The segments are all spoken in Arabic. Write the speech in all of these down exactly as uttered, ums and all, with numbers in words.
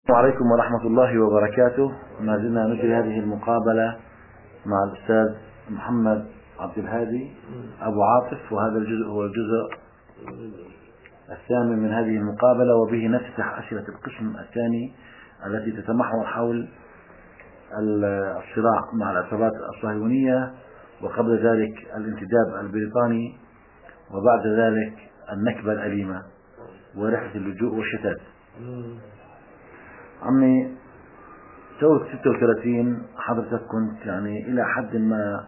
السلام عليكم ورحمة الله وبركاته. ما زلنا نجري هذه المقابلة مع الأستاذ محمد عبد الهادي أبو عاطف، وهذا الجزء هو الجزء الثامن من هذه المقابلة، وبه نفتح أسئلة القسم الثاني التي تتمحور حول الصراع مع العصابات الصهيونية، وقبل ذلك الانتداب البريطاني، وبعد ذلك النكبة الأليمة ورحلة اللجوء والشتات. عمي، ثورة ستة وثلاثين حضرتك كنت يعني إلى حد ما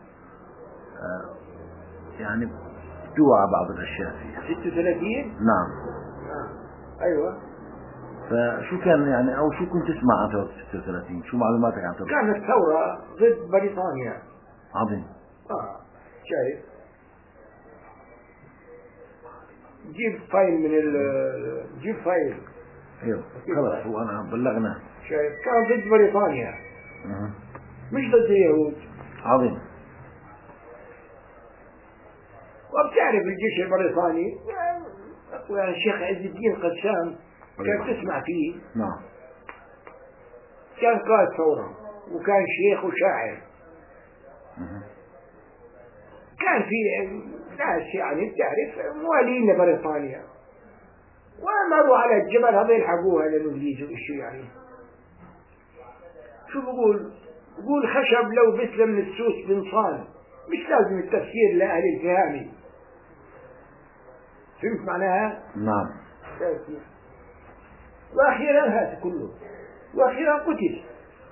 يعني توعى بعض الأشياء فيها. ستة وثلاثين؟ نعم. آه. أيوة. فشو كان يعني أو شو كنت تسمع عن ثورة ستة وثلاثين؟ شو معلوماتك عن ثورة؟ كانت ثورة ضد بريطانيا. عظيم. آه شايف؟ جيب فايل من ال جيب فايل. ايوه خلاص هو أنا بلغنا. شايف؟ كان ضد بريطانيا. أه. مش ضد اليهود. عظيم. وبتعرف الجيش البريطاني يعني الشيخ عز الدين قسام كان تسمع فيه. نعم. كان قائد ثورة وكان شيخ وشاعر. أه. كان في ناس يعني بتعرف موالين لبريطانيا، ومروا على الجبل هذا يلحقوها للإنجليز وإشي يعني. شو بقول؟ بقول خشب لو بسلم من السوس بنصان، مش لازم التفسير لأهل الفهامي. فهمت معناها؟ نعم. وأخيرا هذا كله، وأخيرا قتل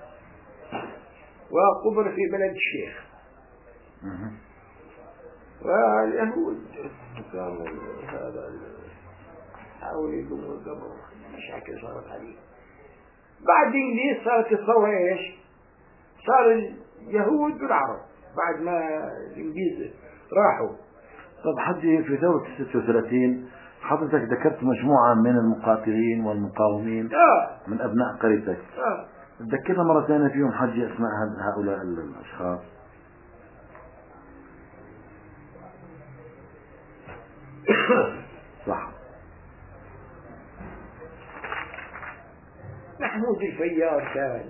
وقبر في بلد الشيخ. أه. واليهود كانوا هذا حاولوا يقوموا القبر، مشاكل صارت عليه. بعد الإنجليز صارت الثورة إيش؟ صار اليهود والعرب بعد ما الإنجليز راحوا. طب حجي، في ثورة ستة وثلاثين حضرتك ذكرت مجموعة من المقاتلين والمقاومين آه. من أبناء قريتك. آه. تذكرنا مرة ثانية فيهم حجي أسماء هؤلاء الأشخاص. صح. محمود الفيار كان،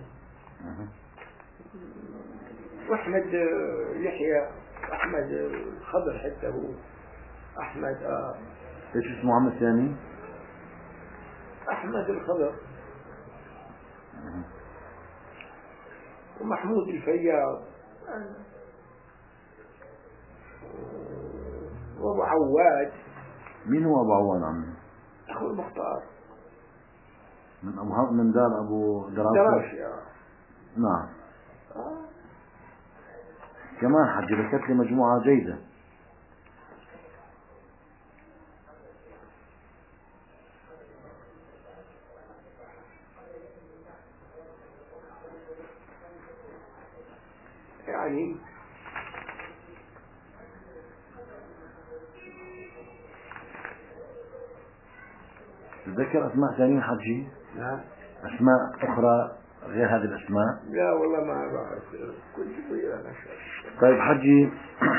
واحمد يحيى، احمد الخضر حتى هو احمد. اه ايش اسمه عم الثاني؟ احمد الخضر. ومحمود الفيار وابو عواد. مين هو ابو عواد عمي؟ اخو المختار من ابو من دار ابو دراسي. نعم. آه. كمان حجي ذكرت لي مجموعة جيدة. يعني تتذكر اسماء ثانيين حجي؟ نعم. اسماء اخرى غير هذه الاسماء؟ لا والله ما بعرف، كنت صغير انا. طيب حجي،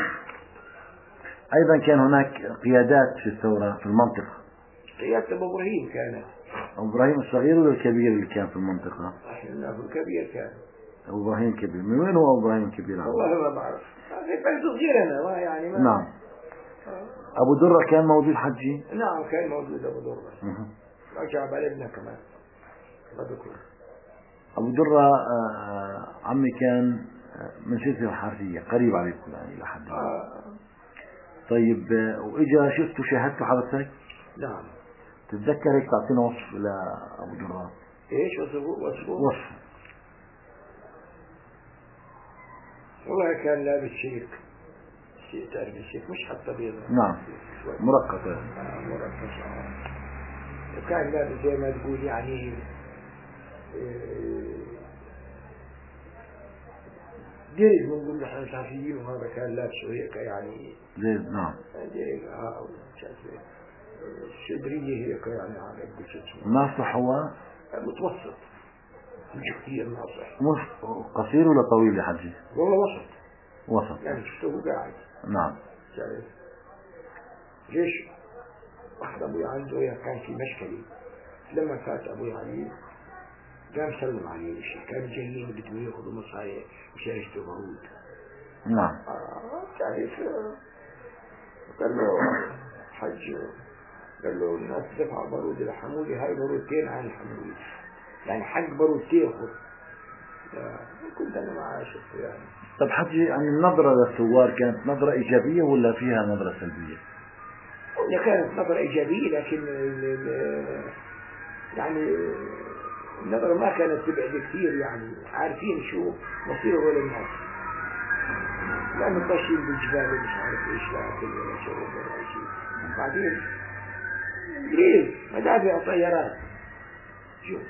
ايضا كان هناك قيادات في الثورة في المنطقة. قيادة ابو ابراهيم كانت. ابو ابراهيم الصغير ولا الكبير اللي كان في المنطقة؟ ابو الكبير كان. ابو ابراهيم الكبير. من وين هو ابو ابراهيم الكبير؟ والله ما بعرف، كنت صغير انا ما يعني ما. نعم. ابو درة كان موجود حجي؟ نعم كان موجود ابو درة. رجع بلدنا كمان بذكر. ابو درة آه عمي كان من سلسلة الحارثية، قريب عليكم يعني الى حد ما. آه. طيب آه واجا شفته شاهدته حضرتك؟ نعم. تتذكر هيك تعطينا وصف لابو درة؟ ايش وصفه؟ وصفه؟ وصف. والله كان لابس شيك، شيء تعرف الشيك مش حتى بيضة. نعم. مرقطة. آه مرقطة. آه. وكان لابس زي ما تقول يعني ديرج بنقول نحن الحافيين، وهذا كان لابسه هيك يعني زي نعم. ديرج. اه الشدرية هيك يعني على قد شو اسمه. ناصح هو؟ متوسط، مش كثير ناصح. مش قصير ولا طويل يا حجي؟ والله وسط. وسط يعني شفته قاعد. نعم. شايف ليش واحد ابوي عنده كان في مشكلة، لما فات ابوي عليه قام سلم عليه وشي، كانوا جايين بدهم ياخذوا مصايع مشان يشتروا بارود. نعم. آه تعرف قال له حج، قال له الناس دفع بارود لحمولي، هاي بارودتين عن الحمولي، يعني حق بارودتين خذ. كنت أنا معاه شفت يعني. طب حجي يعني النظرة للثوار كانت نظرة إيجابية ولا فيها نظرة سلبية؟ هي كانت نظرة إيجابية، لكن يعني النظرة ما كانت تبعد كثير، يعني عارفين شو مصير ولا الناس، لأنه ماشيين بالجبال ومش عارف إيش، لا أكل ولا شرب ولا شيء. بعدين ليه مدافع طيارات شوف.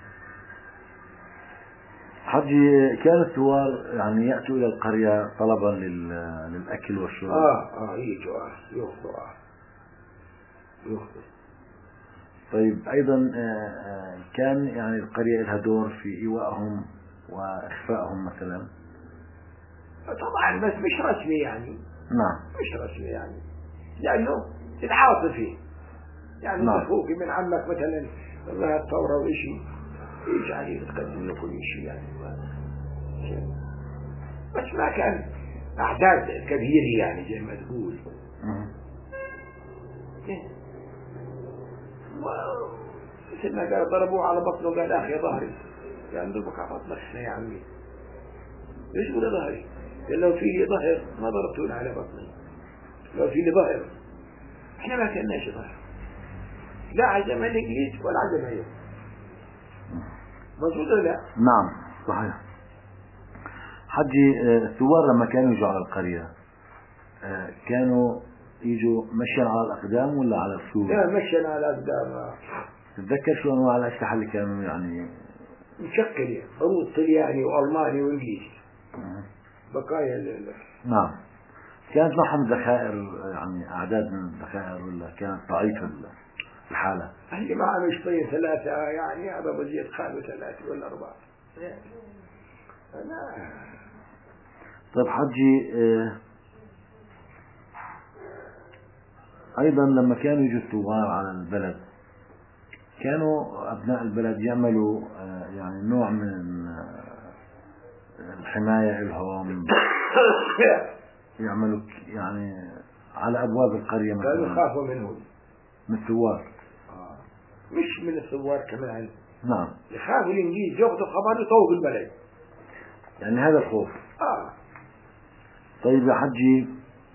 حجي كان الثوار يعني يأتوا إلى القرية طلبا للأكل والشرب. آه آه يجوا آه يأخذوا آه يأخذوا. طيب أيضا كان يعني القرية لها دور في إيوائهم وإخفائهم مثلا؟ طبعا بس مش رسمي يعني. نعم. مش رسمي يعني، لأنه العاطفي يعني. نعم. أخوك من عمك مثلا ظهر ثورة وإشي إيش عليه تقدم له كل شيء يعني، بس ما كان أعداد كبيرة يعني زي ما تقول. مثل ما قال ضربوه على بطنه قال أخي ظهري، قال ضربك على بطنك يا عمي، ليش ولا ظهري؟ قال لو في لي ظهر ما ضربتون على بطني، لو في لي ظهر احنا ما كناش ظهر، لا عزم الإنجليز ولا عزم أيوه. مظبوط ولا لا؟ نعم صحيح. حجي الثوار لما كانوا يجوا على القرية كانوا يجوا مشيا على الأقدام ولا على السور؟ لا مشيا على الأقدام. تتذكر شو أنواع الأسلحة اللي كانوا يعني مشكلة؟ عروض طلياني وألماني وإنجليزي. بقايا ال نعم. كانت معهم ذخائر يعني أعداد من الذخائر ولا كانت ضعيفة الحالة؟ اللي معهم شوية ثلاثة يعني، هذا بزيد خالو ثلاثة ولا أربعة يعني. أنا طيب حجي أيضا لما كانوا يجوا الثوار على البلد كانوا أبناء البلد يعملوا يعني نوع من الحماية لهم، يعملوا يعني على أبواب القرية مثلا. كانوا يخافوا منهم من الثوار. آه. مش من الثوار كمان. نعم. يخافوا الإنجليز ياخذوا خبر يطوقوا البلد، يعني هذا الخوف. آه. طيب يا حجي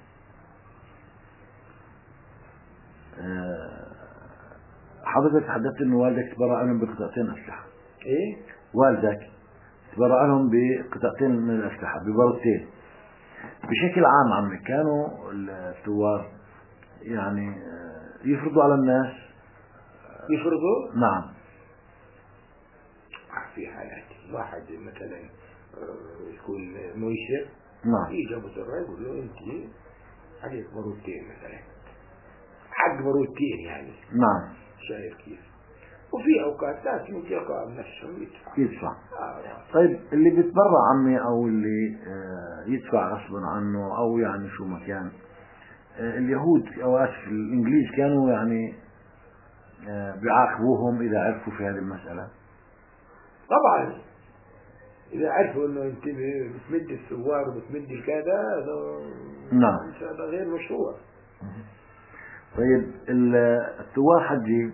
أه حضرتك تحدثت إنه والدك تبرع لهم بقطعتين أسلحة. إيه؟ والدك تبرع لهم بقطعتين من الأسلحة ببارودتين. بشكل عام عمي كانوا الثوار يعني يفرضوا على الناس؟ يفرضوا؟ نعم. في حالات واحد مثلا يكون ميسر، نعم، يجي ابو زرار يقول له انت عليك بارودتين مثلا، حق بارودتين يعني. نعم. شايف كيف؟ وفي اوقات لازم يقام نفسهم يدفع يدفع. آه. طيب اللي بيتبرع عمي او اللي يدفع غصبا عنه او يعني شو ما كان، اليهود او اسف الانجليز كانوا يعني بيعاقبوهم اذا عرفوا في هذه المسألة؟ طبعا اذا عرفوا انه انت بتمد الثوار وبتمد الكذا هذا نعم هذا غير مشروع. طيب الثوار حجي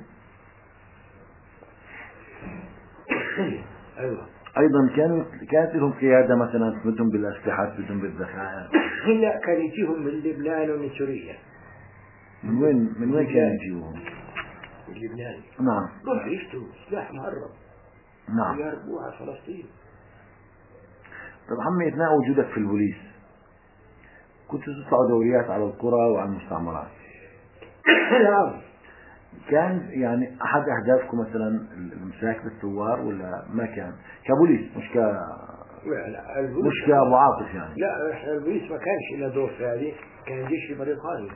ايوه ايضا كانوا كانت لهم قيادة مثلا تمدهم بالاسلحة تمدهم بالذخائر؟ لا كان يجيهم من لبنان ومن سوريا. من وين من وين كانوا يجيهم؟ من لبنان. نعم. روح يشتروا سلاح مهرب. نعم. يهربوه على فلسطين. طب عمي اثناء وجودك في البوليس كنتوا تطلعوا دوريات على القرى وعلى المستعمرات؟ نعم. كان يعني احد اهدافكم مثلا الامساك بالثوار ولا ما كان كبوليس مش ك لا لا مش كابو عاطف يعني؟ لا احنا البوليس ما كانش لنا دور في هذه، كان جيش بريطاني.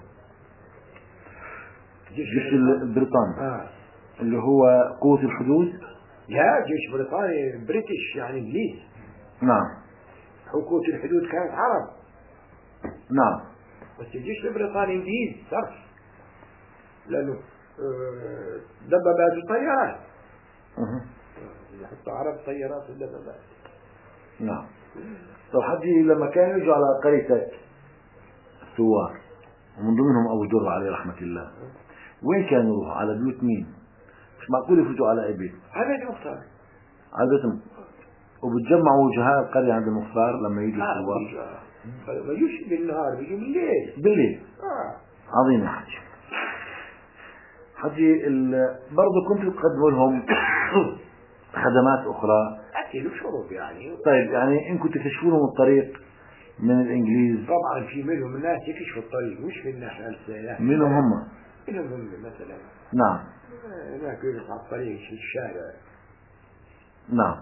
جيش البريطاني آه. اللي هو قوة الحدود؟ لا جيش بريطاني بريتش يعني انجليز. نعم. قوة الحدود كانت عرب. نعم. بس الجيش البريطاني انجليز صرف، لانه دبابات وطيارات. استعرض طيارات الدبابات. نعم. طب حجي لما كانوا يجوا على قريتك الثوار ومن ضمنهم أبو جرة عليه رحمة الله، وين كانوا يروحوا؟ على بيوت مين؟ مش معقول يفوتوا على بيت. على بيت المختار. على بيت م... وبتجمعوا وجهاء القرية عند المختار لما يجوا الثوار. آه ما يجوش بالنهار، بيجوا بالليل. بالليل. آه. عظيم يا حجي. حجي ال... برضه كنتوا تقدموا لهم خدمات أخرى. أكل وشرب يعني. طيب يعني إن كنت تكشفوا لهم الطريق من الإنجليز. طبعا في منهم الناس يكشفوا الطريق، مش من ناحية السياح. منهم هم. منهم هم مثلا. نعم. هناك يقف على الطريق في الشارع. نعم.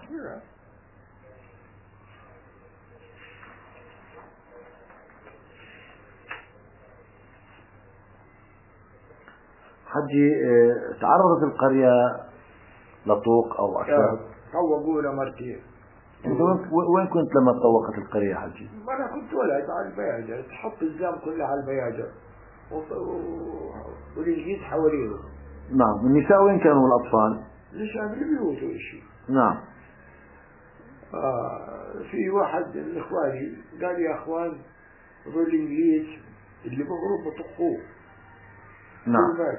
حجي تعرضت القرية لطوق أو أكثر؟ طوقونا مرتين. انت وين كنت لما تطوقت القرية حجي؟ أنا كنت ولد على البياجر، تحط الزام كلها على البياجر والإنجليز حواليهم. نعم. النساء وين كانوا الأطفال؟ النساء بالبيوت وشيء. نعم. آه في واحد من إخواني قال يا أخوان هذول الإنجليز اللي بغرب بطقوه. نعم.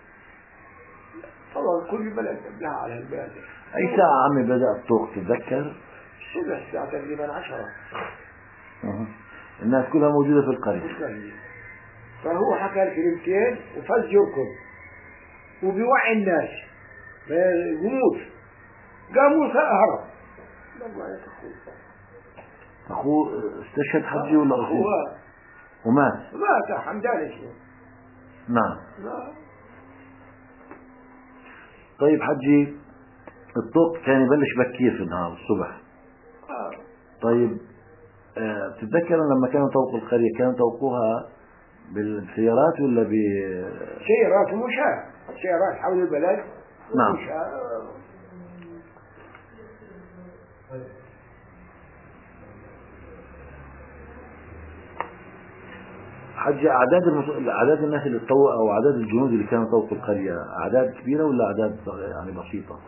طبعا كل بلد لها على البياجر. أي ساعة عمي بدأ الطوق تتذكر؟ الصبح الساعة تقريبا عشرة. أه. الناس كلها موجودة في القرية. فهو حكى الكلمتين وفز يركض وبيوعي الناس يموت. قام موسى هرب. أخوه استشهد حجي ولا أخوه؟ ومات؟ مات حمدان اسمه. نعم. نعم. طيب حجي الطوق كان يبلش بكير في النهار الصبح. آه. طيب آه بتتذكر لما كانوا يطوقوا القرية كانوا يطوقوها بالسيارات ولا ب سيارات ومشاة؟ سيارات حول البلد. نعم. حجي أعداد المص... أعداد الناس اللي تطوق أو أعداد الجنود اللي كانوا يطوقوا القرية أعداد كبيرة ولا أعداد يعني بسيطة؟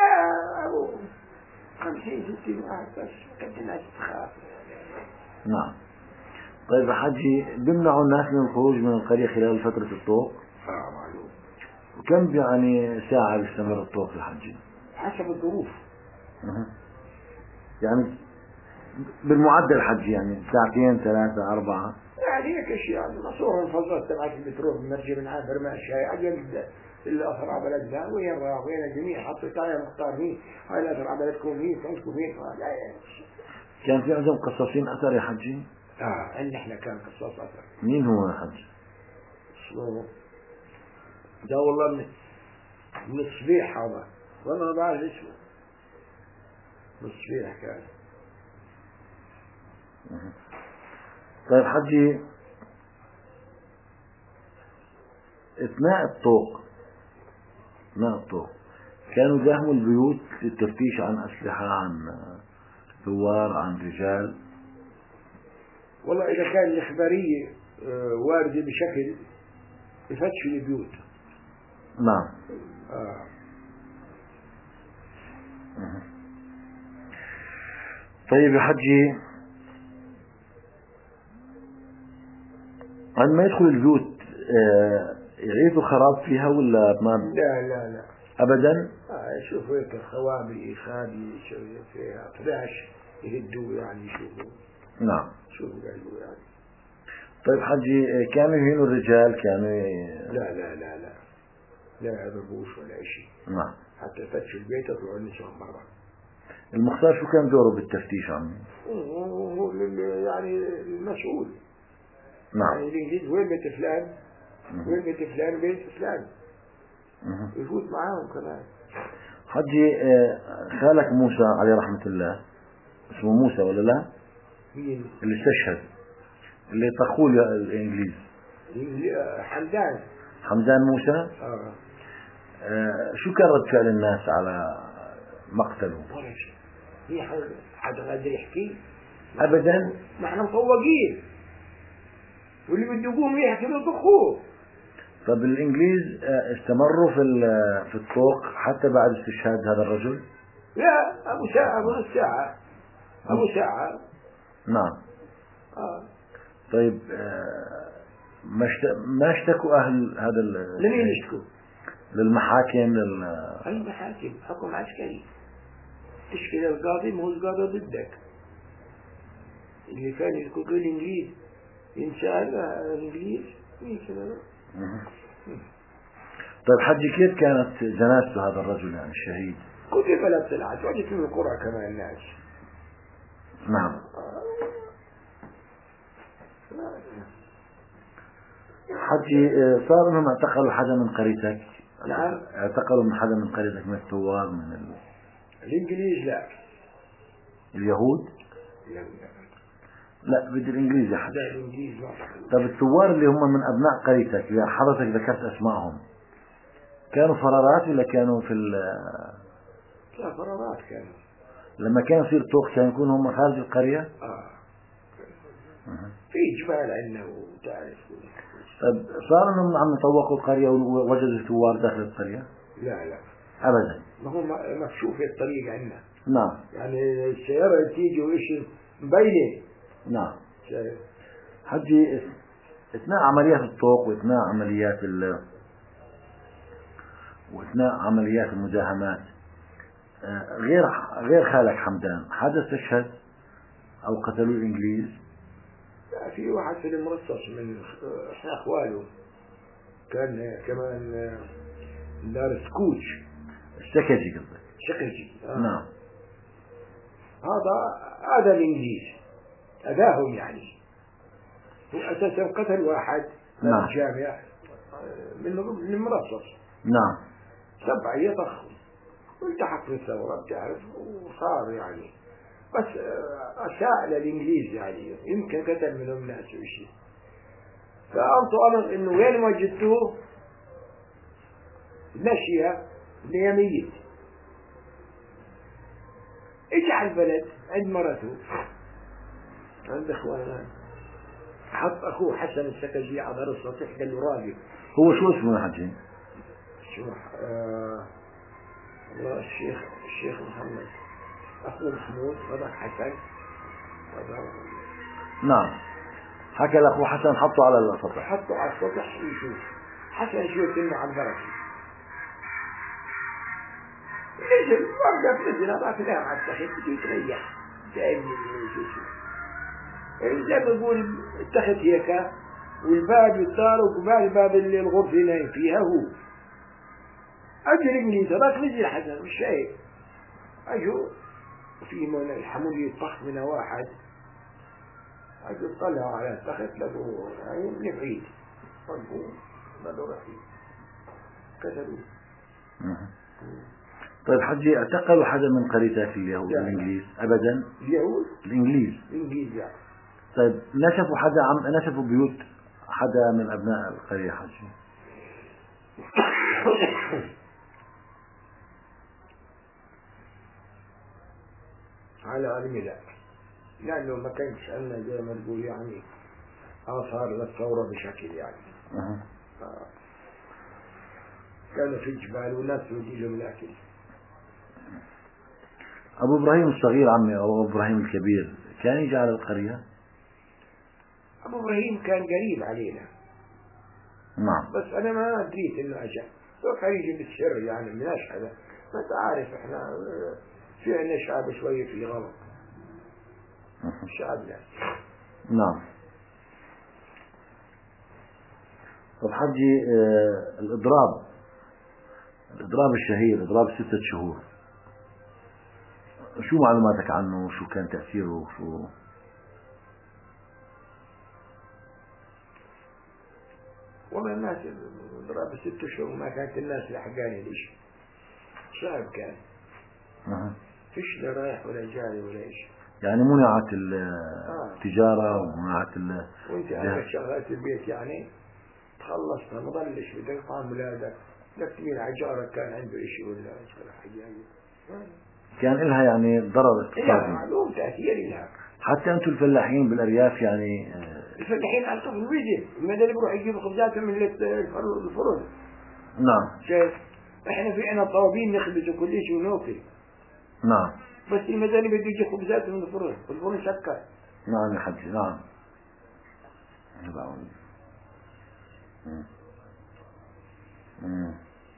خمسين ستين واحد بس كانت الناس تخاف. نعم. طيب حجي بيمنعوا الناس من الخروج من القرية خلال فترة الطوق؟ اه معلوم. وكم يعني ساعة بيستمر الطوق يا حجي؟ حسب الظروف. أه. يعني بالمعدل حجي يعني ساعتين ثلاثة أربعة؟ يعني هيك شيء يعني مصورة الفضلات تبعت المترو بنرجع من عابر ماشي عجل اللي أثر بلدنا وين راح وين الجميع حطوا على مختار مين هاي الأثر بلدكم مين فانكم مين لا يعني. كان في عندهم قصاصين أثر يا حجي؟ اه عندنا احنا كان قصاص أثر. مين هو يا حجي؟ شلون؟ ده والله من من الصبيح هذا والله ما بعرف اسمه. من الصبيح كان. طيب حجي اثناء الطوق اثناء الطوق كانوا داهموا البيوت للتفتيش عن أسلحة عن ثوار عن رجال؟ والله إذا كان الإخبارية واردة بشكل يفتشوا البيوت. نعم. آه. طيب يا حجي عندما يدخل البيوت يعيدوا خراب فيها ولا ما؟ لا لا لا أبدا. آه شوفوا هيك الخوابي خابي شوية فيها فلاش يهدوا يعني يشوفوا. نعم. شوفوا قالوا يعني. طيب حجي كانوا يهينوا الرجال كانوا ي... لا لا لا لا لا يضربوش ولا شيء. نعم. حتى يفتشوا البيت يطلعوا النساء برا. المختار شو كان دوره بالتفتيش عمي؟ هو يعني المسؤول. نعم. يعني الإنجليز وين بيت فلان وين بيت فلان وبيت فلان يفوت معاهم كمان. حجي خالك موسى عليه رحمة الله اسمه موسى ولا لا؟ مين؟ اللي استشهد اللي طخوه الإنجليز. حمدان. حمدان موسى. آه. آه شو كان رد فعل الناس على مقتله؟ ولا شيء. هي حدا قادر يحكي؟ أبدا. ما احنا مطوقين واللي بده يقوم يحكي بطخوه. طب الإنجليز استمروا في في الطوق حتى بعد استشهاد هذا الرجل؟ لا أبو ساعة أبو نص ساعة أبو ساعة. نعم. آه. طيب آه ما اشت... ما اشتكوا أهل هذا ال... لمين يشتكوا؟ للمحاكم لل... المحاكم حكم عسكري، تشكي للقاضي ما هو القاضي ضدك، اللي كان يقول الإنجليز ينسأل الإنجليز ينسأل. طيب حجي كيف كانت جنازته هذا الرجل يعني الشهيد؟ كنت في بلد طلعت وجدت من القرى كمان الناس. نعم. حجي صار انهم اعتقلوا حدا من قريتك؟ نعم. اعتقلوا من حدا من قريتك من الثوار من ال... الإنجليز لا. اليهود؟ لا لا بدي الإنجليز يا حجي. لا الإنجليز ما. طيب الثوار اللي هم من أبناء قريتك اللي حضرتك ذكرت أسمائهم كانوا فرارات ولا كانوا في ال... لا فرارات كانوا. لما كان يصير طوق كانوا يكونوا هم خارج القرية؟ آه. في جبال عندنا وتعرف. طيب صار انهم عم يطوقوا القرية ووجدوا الثوار داخل القرية؟ لا لا ابدا. ما هو مكشوف الطريق عندنا. نعم. يعني السيارة تيجي وإيش مبينة. نعم. شايف. حجي اثناء عمليات الطوق واثناء عمليات ال واثناء عمليات المداهمات غير غير خالك حمدان حدا استشهد او قتلوا الانجليز؟ لا في واحد في المرصص من احنا اخواله كان كمان دار سكوتش. السكجي قصدك؟ سكجي. آه. نعم. هذا هذا الانجليز اداهم يعني هو اساسا قتل واحد من نعم. الجامع من المرصص. نعم. سبعة يضخم والتحق في الثورة بتعرف وصار يعني بس أساء للإنجليز يعني يمكن قتل منهم ناس وشيء. فأنتوا أمر إنه وين وجدتوه مشي ليميت اجعل البلد عند مرته عند إخوانه حط أخوه حسن السكجي على ظهر السطح قال له راقب. هو شو اسمه يا حجي؟ شو آه الله الشيخ الشيخ محمد أخوه محمود هذا حسن هذا. نعم. حكى لأخوه حسن حطه على السطح. حطه على السطح يشوف حسن شو كلمة على البركة نزل وقف نزل هذا كلام على التخت بده يتريح سألني شو شو زي ما بقول التخت هيك والباب يطار وقبال باب اللي الغرفة نايم فيها هو أجل الإنجليز هذاك نزل حسن مش شايف أجوا في من الحمولية طخ منها واحد أجوا طلعوا على التخت لقوا يعني من بعيد طلقوا بدوا رحيل قتلوه. طيب حجي اعتقلوا حدا من قريتك اليهود الإنجليز؟ أبدا. اليهود؟ الإنجليز. الإنجليز يعني. طيب نشفوا حدا عم نشفوا بيوت حدا من أبناء القرية حجي؟ على علمي لا لأنه ما كانش عندنا زي ما نقول يعني آثار للثورة بشكل يعني. أه. كانوا في الجبال والناس يجي لهم الأكل. أبو إبراهيم الصغير عمي أو أبو إبراهيم الكبير كان يجي على القرية؟ أبو إبراهيم كان قريب علينا. نعم. بس أنا ما أدريت إنه أجا توقع يجي بالسر يعني من أشهد ما تعرف إحنا في عنا شعب شوية في غلط شعب لا. نعم. طب حجي آه الإضراب الإضراب الشهير إضراب ستة شهور شو معلوماتك عنه وشو كان تأثيره وشو؟ والله الناس ضرب ست شهور ما كانت الناس لحقاني ليش صعب كان. أه. فيش لا رايح ولا جاي ولا إيش يعني منعت التجارة آه. ومنعت ال وانت عندك شغلات البيت يعني تخلصنا ما ضلش بدك طعم ولادك لك تمين عجارك كان عنده إشي ولا حاجة يعني. كان لها يعني ضرر اقتصادي. لا معلوم تأثير لها. حتى أنتم الفلاحين بالأرياف يعني الفلاحين على طول الويدين المدى اللي بروح يجيبوا خبزاتهم من الفرن. نعم. شايف احنا في عنا طوابين نخبز كل شيء ونوكل نعم. بس المدني بده يجي خبزات من الفرن، الفرن سكر. نعم يا حجي. نعم. امم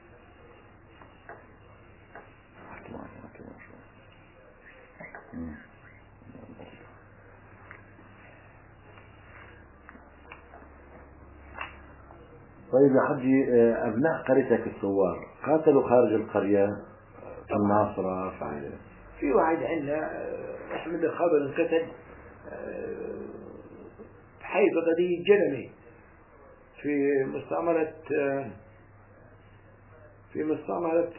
طيب يا حجي، أبناء قريتك الثوار قاتلوا خارج القرية في الناصرة؟ في في واحد عندنا أحمد الخضر انقتل حي بغدادي جنمي في مستعمرة في مستعمرة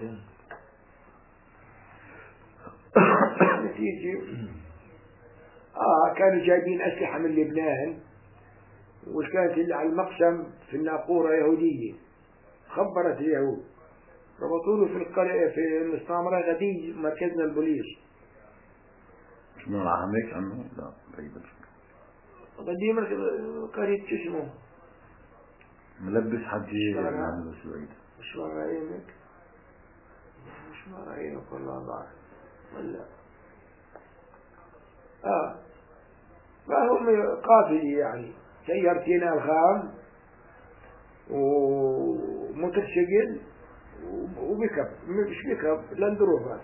نتيجة آه كانوا جايبين أسلحة من لبنان، وكانت اللي على المقسم في الناقورة يهودية، خبرت اليهود ربطوا له في القرية في المستعمرة غدير مركزنا البوليس. شنو عامك عنه؟ لا بعيد. غدير مركز قرية شو اسمه؟ ملبس حجي نعمل بس بعيد. مش ما راينك؟ مش ما راينك والله ضاع ولا اه فهم قافلة يعني سيارتين الخام وموتوسيكل وبيكب، مش بيكب لاندروفر.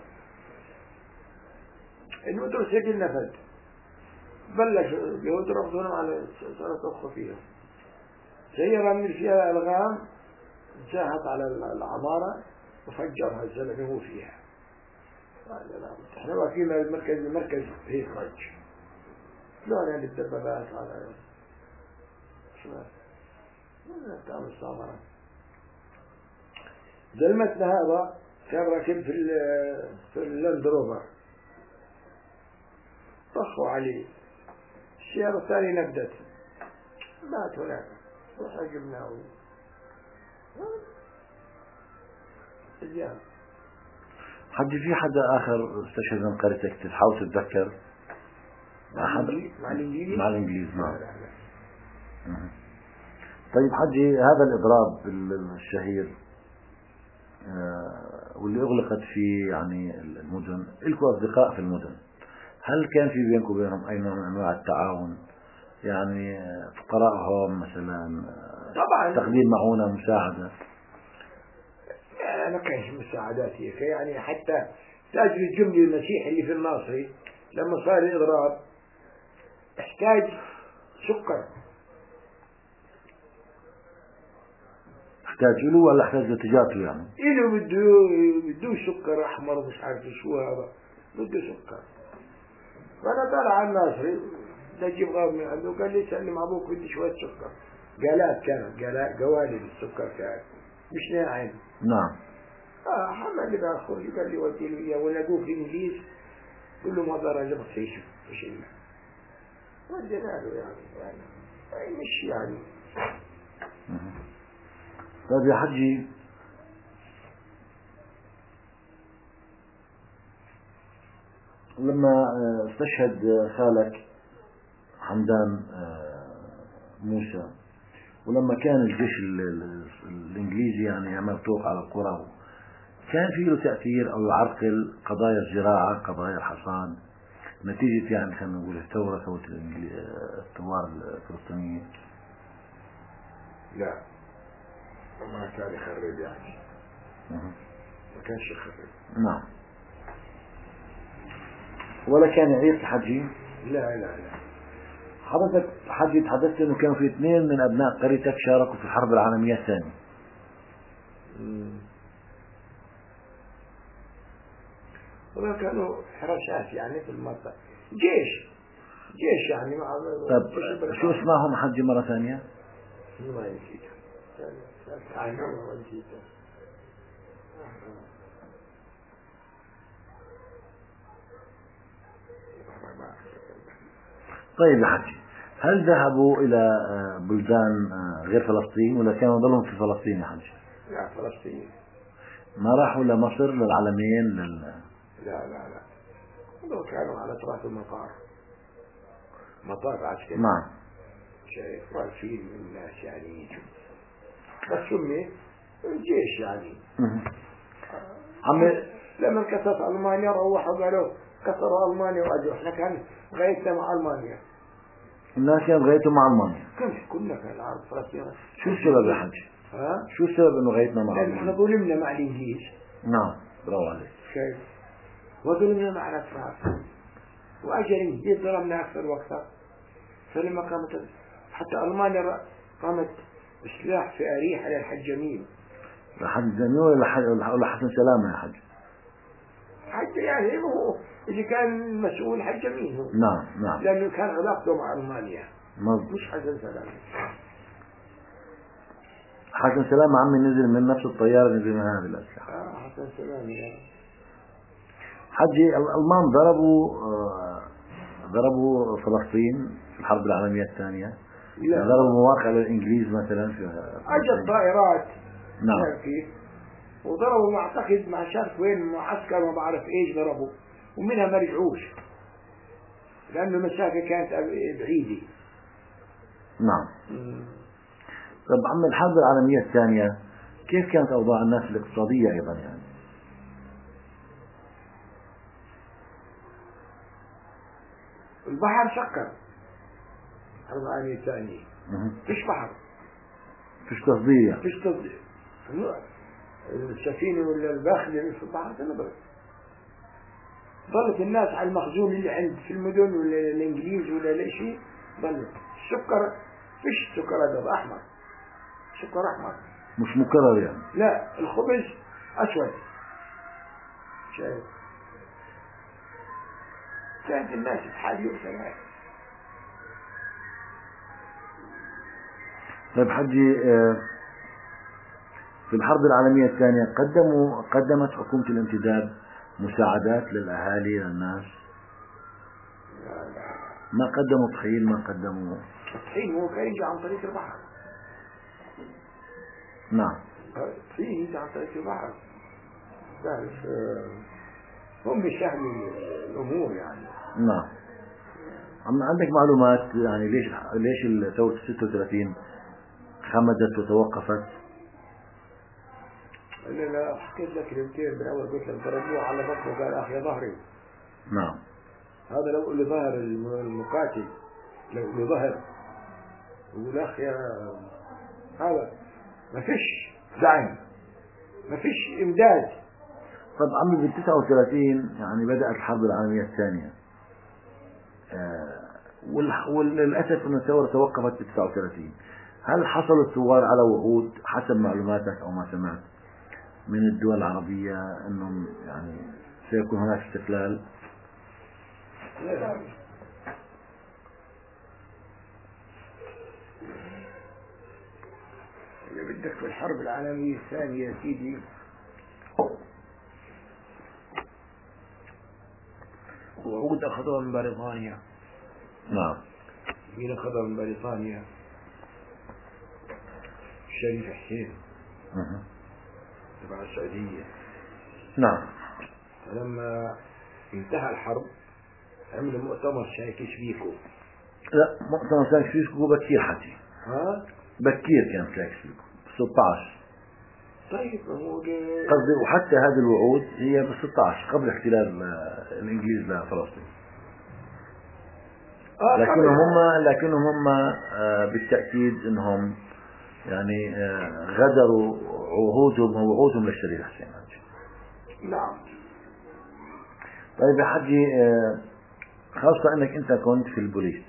الموتوسيكل نفذ بلش يضرب دون على صارت أخو فيها سيارة من فيها ألغام جاهت على العمارة وفجرها الزلمة هو فيها. احنا واقفين المركز المركز هي خرج شلون يعني الدبابات على شلون تعمل صامرة. زلمتنا هذا كان راكب في في اللاند روفر طخوا عليه، السيارة الثانية نبدت مات هناك وحجبناه. زين حجي في حدا آخر استشهد من قريتك تحاول تتذكر؟ مع الإنجليز؟ مع الإنجليز نعم. طيب حجي، هذا الإضراب الشهير واللي أغلقت فيه يعني المدن، لكم أصدقاء في المدن، هل كان في بينكم وبينهم أي نوع من أنواع التعاون؟ يعني فقراءهم مثلا طبعا تقديم معونة مساعدة؟ ما كانش مساعدات هيك يعني. حتى تاجر الجملي المسيحي اللي في الناصري لما صار الإضراب احتاج سكر. احتاج له ولا احتاج لتجارته يعني؟ إله بده بده سكر أحمر ومش عارف شو هذا، بده سكر. فأنا طالع على الناصري نجيب غاب من عنده قال لي سلم أبوك بدي شوية سكر. قالات كانت قالات قوالب السكر كانت مش ناعم. نعم. آه حمل لي بأخذ قال لي ودي له إياه ولا أقول في إنجليز قل له ما ضر جبك سيشوف إيش إلا ودينا له يعني يعني مش يعني. طيب يا حجي، لما استشهد خالك حمدان موسى، ولما كان الجيش الإنجليزي يعني يعمل طوق على القرى، كان فيه له تأثير أو يعرقل قضايا الزراعة قضايا الحصاد نتيجة يعني خلينا نقول الثورة ثورة الثوار الفلسطينيين؟ لا ما كان يخرب يعني. ما كانش يخرب. نعم. ولا كان يعيق حجي؟ لا لا لا. حضرتك حجي تحدثت انه كانوا في اثنين من ابناء قريتك شاركوا في الحرب العالمية الثانية. ولا كانوا حراسات يعني في المنطقة، جيش جيش يعني مع. طب شو اسمهم حجي مرة ثانية؟ ما نسيت ما نسيت. طيب يا حجي، هل ذهبوا إلى بلدان غير فلسطين ولا كانوا ضلهم في فلسطين يا حجي؟ لا فلسطين. ما راحوا لمصر للعلمين لل... لا لا لا لو كانوا على طرف المطار مطار عسكري. نعم. شايف واقفين من الناس يعني يجوا بس سمي الجيش يعني. عمي لما انكسرت ألمانيا روحوا قالوا كسروا ألمانيا وأجوا. إحنا كان غايتنا مع ألمانيا. الناس كانت غايتهم مع ألمانيا. كل كلنا كان العرب فلسطين. شو السبب يا حج؟ ها؟ شو السبب إنه غايتنا مع لأن إحنا ألمانيا؟ ظلمنا مع الإنجليز. نعم برافو عليك. شايف؟ وظلمنا مع الأتراك. وأجرين جيت ظلمنا أكثر وأكثر. فلما قامت حتى ألمانيا قامت إصلاح في أريح على الحجامين. لحد الزميل ولا لحد ولا حسن سلامة يا حج؟ حتى يعني هو اللي كان مسؤول حجامين هو. نعم نعم. لأنه كان علاقته مع ألمانيا. مظبوط. مش حسن سلامة. حسن سلامة عمي نزل من نفس الطيارة نزل من هذه الأسلحة. آه حسن سلامة. حجي الألمان ضربوا آه ضربوا فلسطين في الحرب العالمية الثانية. لا. ضربوا مواقع للإنجليز مثلا في أجت طائرات. نعم. كيف؟ وضربوا معتقد مع شرف وين معسكر ما بعرف إيش ضربوا ومنها ما رجعوش لأنه المسافة كانت بعيدة. نعم. طب عم الحرب العالمية الثانية كيف كانت أوضاع الناس الاقتصادية أيضا يعني؟ البحر سكر. الحرب العالمية الثانية. فيش بحر. فيش تصدير يعني. فيش تصدير. السفينة ولا الباخلة في البحر تنبرد. ظلت الناس على المخزون اللي عند في المدن ولا الإنجليز ولا لا شيء ظلت. السكر فيش سكر هذا أحمر. سكر أحمر. مش مكرر يعني. لا الخبز أسود. شايف. كانت الناس بحاجة وسلام. طيب حجي في الحرب العالمية الثانية قدموا قدمت حكومة الامتداد مساعدات للأهالي للناس؟ ما قدموا طحين ما قدموا الطحين هو كان يجي عن طريق البحر. نعم. الطحين يجي عن طريق البحر. تعرف هم بيسهلوا الأمور يعني. نعم. عم عندك معلومات يعني ليش ليش ثورة ستة وثلاثين خمدت وتوقفت؟ لا لا حكيت لك كلمتين بالأول قلت لك ضربوه على بطنه قال أخي ظهري. نعم. هذا لو له ظهر المقاتل لو له ظهر يقول أخي هذا ما فيش دعم ما فيش إمداد. طب عمي بال تسعة وثلاثين يعني بدأت الحرب العالمية الثانية آه وللأسف أن الثورة توقفت ب تسعة وثلاثين. هل حصل الثوار على وعود حسب معلوماتك أو ما سمعت من الدول العربية أنهم يعني سيكون هناك استقلال؟ لا. إذا بدك في الحرب العالمية الثانية يا سيدي وعود أخذوها من بريطانيا. نعم. مين أخذها من بريطانيا؟ الشريف حسين تبع السعودية. نعم. فلما انتهى الحرب عملوا مؤتمر شايكش بيكو. لا مؤتمر شايكش بيكو بكير حكي. ها؟ بكير كان شايكش بيكو ستة عشر. طيب هو قصدي وحتى هذه الوعود هي ب ستة عشر قبل احتلال الإنجليز لفلسطين. آه لكنهم هم لكنهم هم آه بالتأكيد انهم يعني آه غدروا عهودهم ووعودهم للشريف حسين. نعم. طيب يا حجي آه خاصة انك انت كنت في البوليس،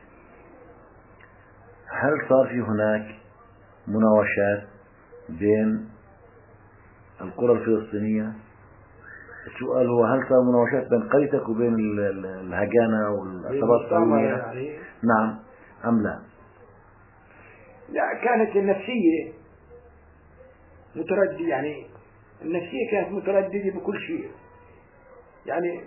هل صار في هناك مناوشات بين القرى الفلسطينية؟ السؤال هو هل صار مناوشات بين قريتك وبين الهجانة والعصابات الصهيونية؟ يعني نعم أم لا؟ لا كانت النفسية مترددة، يعني النفسية كانت مترددة بكل شيء، يعني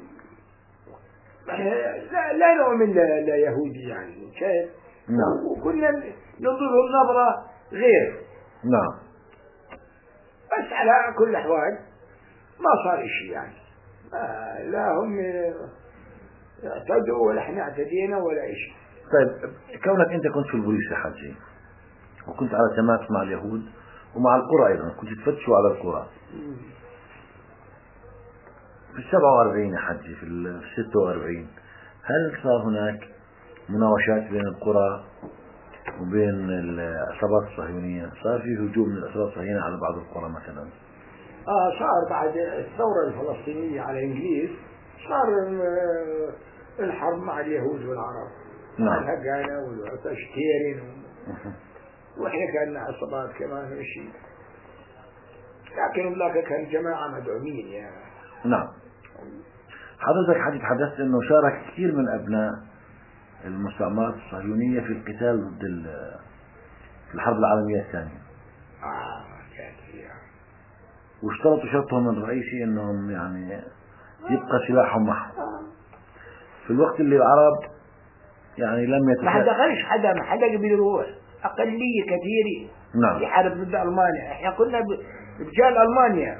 لا, لا نوع من لا يهودي يعني شايف. نعم. وكنا ننظر نظرة غير. نعم. بس على كل الأحوال ما صار شيء يعني، لا هم اعتدوا ولا احنا اعتدينا ولا شيء. طيب كونك انت كنت في البوليس يا حجي وكنت على تماس مع اليهود ومع القرى ايضا، كنت تفتشوا على القرى، في السبعة وأربعين يا حجي، في الستة وأربعين، هل صار هناك مناوشات بين القرى وبين العصابات الصهيونية؟ صار في هجوم من العصابات الصهيونية على بعض القرى مثلا؟ آه صار بعد الثورة الفلسطينية على الإنجليز، صار الحرب مع اليهود والعرب، مع نعم. الهجانة والعتاشتيرين وإحنا كان عصابات كمان مشي، لكن هناك كان جماعة مدعومين يا. نعم. حضرتك حديث تحدثت انه شارك كثير من ابناء المستعمرات الصهيونية في القتال ضد في الحرب العالمية الثانية. اه كانت فيها. واشترطوا شرطهم الرئيسي انهم يعني يبقى سلاحهم معهم. في الوقت اللي العرب يعني لم ما يتساءل. حدا غيرش حدا، ما حدا قبل يروح، أقلية كثيرة. نعم. يحارب ضد ألمانيا، احنا كنا رجال ألمانيا.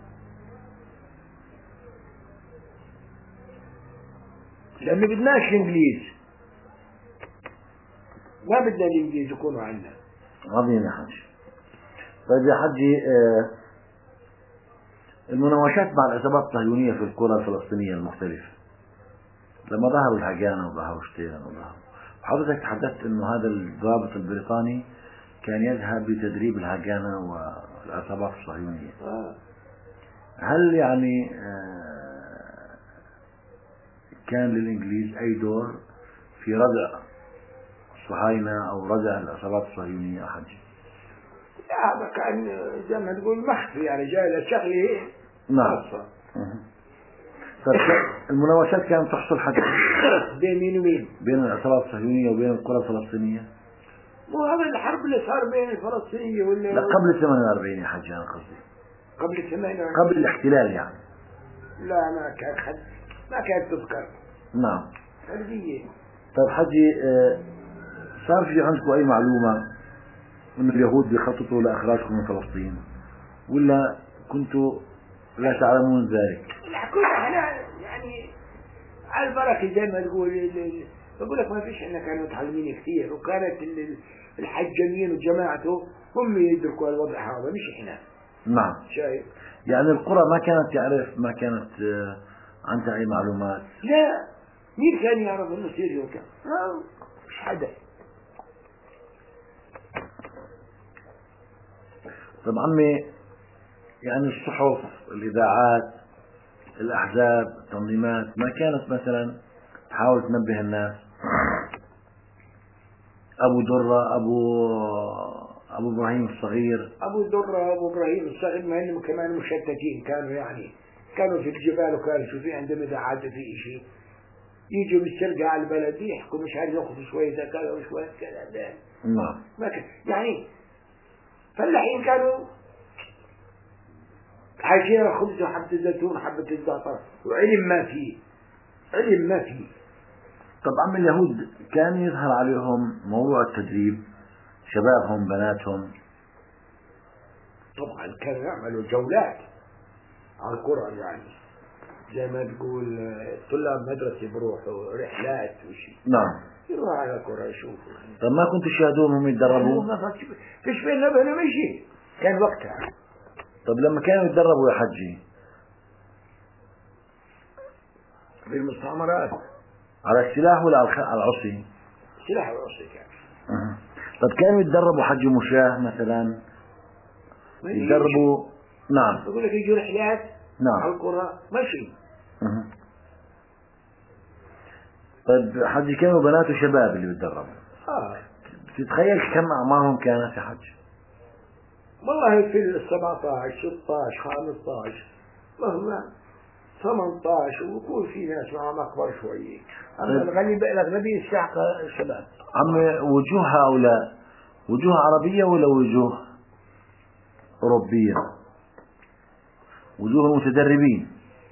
لأنه بدناش الإنجليز، ما بدنا الإنجليز يكونوا عندنا. عظيم يا حجي. طيب يا حجي، آه المناوشات مع العصابات الصهيونية في القرى الفلسطينية المختلفة لما ظهروا الهجانة وظهروا شتيرن وظهروا، حضرتك تحدثت انه هذا الضابط البريطاني كان يذهب لتدريب الهجانة والعصابات الصهيونية. آه. هل يعني آه كان للإنجليز أي دور في ردع الصهاينة أو ردع العصابات الصهيونية أحد؟ لا هذا كان زي ما تقول مخفي، يعني جاي لشغله. نعم. المناوشات كانت تحصل حتى بين مين ومين؟ بين العصابات الصهيونية وبين القرى الفلسطينية. مو هذا الحرب اللي صار بين الفلسطينية ولا لا قبل ثمانية وأربعين يا حجي، أنا قصدي قبل ثمانية وأربعين قبل الاحتلال يعني. لا ما كان حد، ما كانت تذكر. نعم. حربية. طيب حجي، صار في عندكم أي معلومة أن اليهود بيخططوا لإخراجكم من فلسطين ولا كنتوا لا تعلمون ذلك؟ لا كنا احنا يعني على البركة زي ما تقول. بقول لك ما فيش، احنا كانوا متعلمين كثير، وكانت الحجامين وجماعته هم يدركوا الوضع هذا مش احنا. نعم. شايف؟ يعني القرى ما كانت تعرف، ما كانت عندها أي معلومات؟ لا، مين كان يعرف انه سيريو كان؟ مش حدا. طب عمي، يعني الصحف، الإذاعات، الأحزاب، التنظيمات ما كانت مثلا تحاول تنبه الناس؟ أبو درة، أبو أبو إبراهيم الصغير، أبو درة، أبو إبراهيم الصغير، ما إنهم كمان مشتتين كانوا، يعني كانوا في الجبال، وكانوا شو في عندهم إذاعات في شيء، يجوا بالسرقة على البلد يحكوا مش عارف ياخذوا شوية كذا وشوية كذا. نعم. ما كان يعني فلاحين كانوا عايشين خبز وحبة الزيتون وحبة الزعتر، وعلم ما فيه، علم ما فيه. طب عم اليهود كان يظهر عليهم موضوع التدريب، شبابهم بناتهم؟ طبعا كانوا يعملوا جولات على القرى، يعني زي ما تقول طلاب مدرسة بروحوا رحلات وشي. نعم. يروحوا على القرى يشوفوا. طب ما كنتوا تشاهدوهم هم يتدربوا؟ فيش بيننا بينهم شيء كان وقتها. طب لما كانوا يتدربوا يا حجي في المستعمرات على السلاح ولا على العصي؟ سلاح العصي كان. أه. طب كانوا يتدربوا حجي مشاه مثلا؟ يتدربوا. نعم. يقول لك يجوا رحلات. نعم. على القرى ماشي. أه. طيب حجي كانوا بنات وشباب اللي بيتدربوا؟ اه. تتخيل كم أعمارهم كانت يا حجي؟ والله في السبعتاش ستاش خمستاش مهما ثمنتاش، ويكون في ناس معهم أكبر شوية. أما الغالبية الأغلبية الشعب الشباب. عم وجوه هؤلاء وجوه عربية ولا وجوه أوروبية؟ وجوه المتدربين.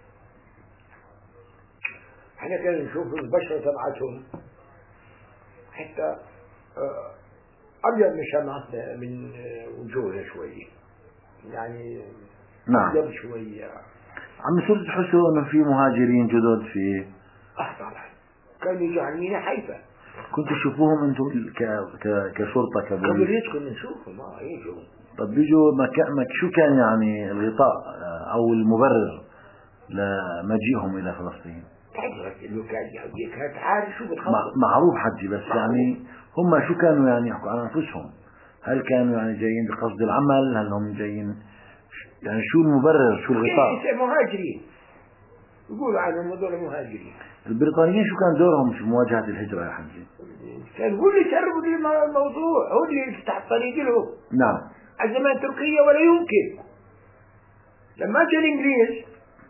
احنا كنا نشوف البشرة تبعتهم حتى أبيض من شمعتنا، من وجوهنا شوية، يعني نعم. أبيض شوية. عم صرت تحسوا إنه في مهاجرين جدد في؟ آه طبعا كانوا يجوا عندنا حيفا. كنتوا تشوفوهم أنتم ك... ك... كشرطة كبوليس؟ كبوليس كنا نشوفهم. آه يجوا. طب بيجوا مك... مك... شو كان يعني الغطاء أو المبرر لمجيئهم إلى فلسطين؟ كانت عارف شو بتخطط. معروف حجي، بس يعني هم شو كانوا يعني يحكوا عن أنفسهم؟ هل كانوا يعني جايين بقصد العمل؟ هل هم جايين يعني شو المبرر، شو الغطاء؟ مهاجرين، يقولوا عنهم هذول مهاجرين. البريطانيين شو كان دورهم في مواجهة الهجرة يا حجي؟ كان هو اللي سربوا لي الموضوع، هو اللي فتح الطريق له. نعم. على زمان تركيا ولا يمكن. لما جاء الإنجليز،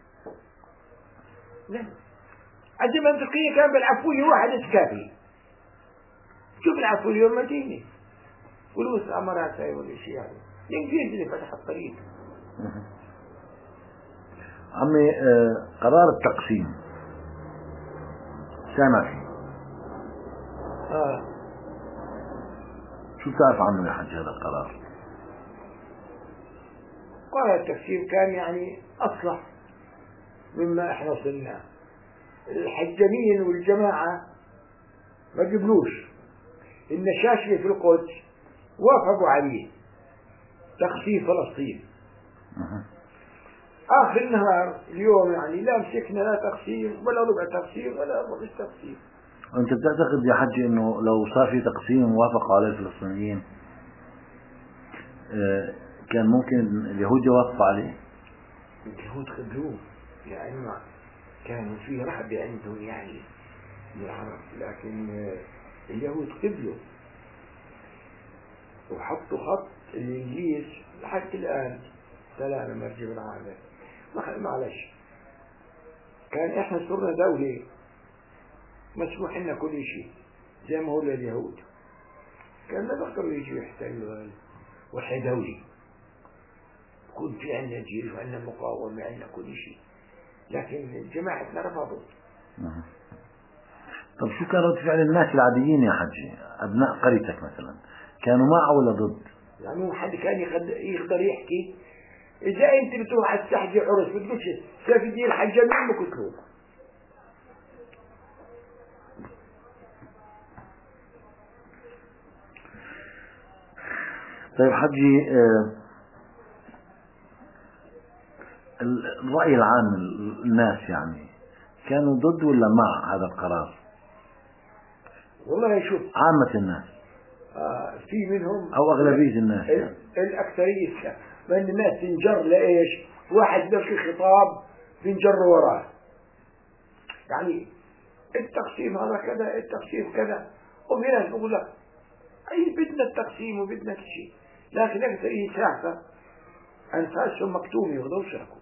لا، على زمان تركيا كان بالعفوية واحد كافي. شوف العفوية اليوم مدينة والمستعمرات هاي ولا شيء يعني. الإنجليز اللي فتح الطريق. عمي آه قرار التقسيم سامع فيه؟ آه. شو بتعرف عنه يا حج هذا القرار؟ قرار التقسيم كان يعني أصلح مما احنا صرنا. الحجانيين والجماعة ما قبلوش. النشاشلي في القدس وافقوا عليه تقسيم فلسطين. آخر النهار اليوم يعني لا مسكنا لا تقسيم ولا ربع تقسيم ولا ربع تقسيم. أنت بتعتقد يا حجي إنه لو صار في تقسيم وافقوا عليه الفلسطينيين آه كان ممكن اليهود يوافقوا عليه؟ اليهود قبلوه يعني ما كانوا في رهبة عندهم يعني من العرب، لكن اليهود قبلوا وحطوا خط الإنجليز لحد الآن سلامة مرجع العالم. معلش كان إحنا صرنا دولة مسموح لنا كل شيء زي ما هو لليهود. كان لا بقدروا يجوا يحتلوا وحي دولي، يكون في عندنا جيش وعندنا مقاومة وعندنا كل شيء، لكن جماعتنا رفضوا. طب شو كان رد فعل الناس العاديين يا حجي، أبناء قريتك مثلا، كانوا مع ولا ضد؟ يعني حد كان يقدر يحكي إذا أنت بتروح على السحجة عرس بتقولش سيف الدين الحجة مين بكتلوك؟ طيب حجي آه الرأي العام الناس يعني كانوا ضد ولا مع هذا القرار؟ والله شوف عامة الناس آه في منهم أو أغلبية الناس يعني. الأكثرية من الناس تنجر لإيش؟ واحد بلقي خطاب بنجر وراه يعني التقسيم هذا كذا التقسيم كذا، وفي ناس بقول لك أي بدنا التقسيم وبدنا شيء، لكن الأكثرية ساعة أنفاسهم مكتومة يغضوا شركوا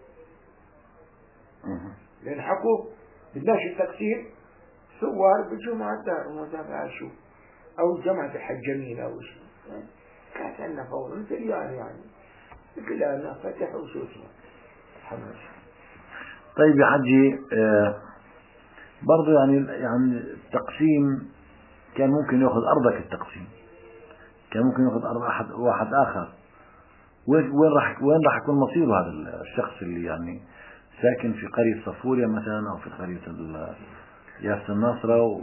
لأن حكوا بدناش التقسيم ثوار بالجمعة الدار وما شو أو جمعة الحجمين أو شيء يعني كانت عندنا فوضى مثل يعني يعني كلنا فتحوا شو اسمه حماس. طيب يا حجي آه برضو يعني يعني التقسيم كان ممكن يأخذ أرضك، التقسيم كان ممكن يأخذ أرض أحد واحد آخر. وين وين راح وين راح يكون مصيره هذا الشخص اللي يعني ساكن في قرية صفوريا مثلا أو في قرية ياس الناصرة و...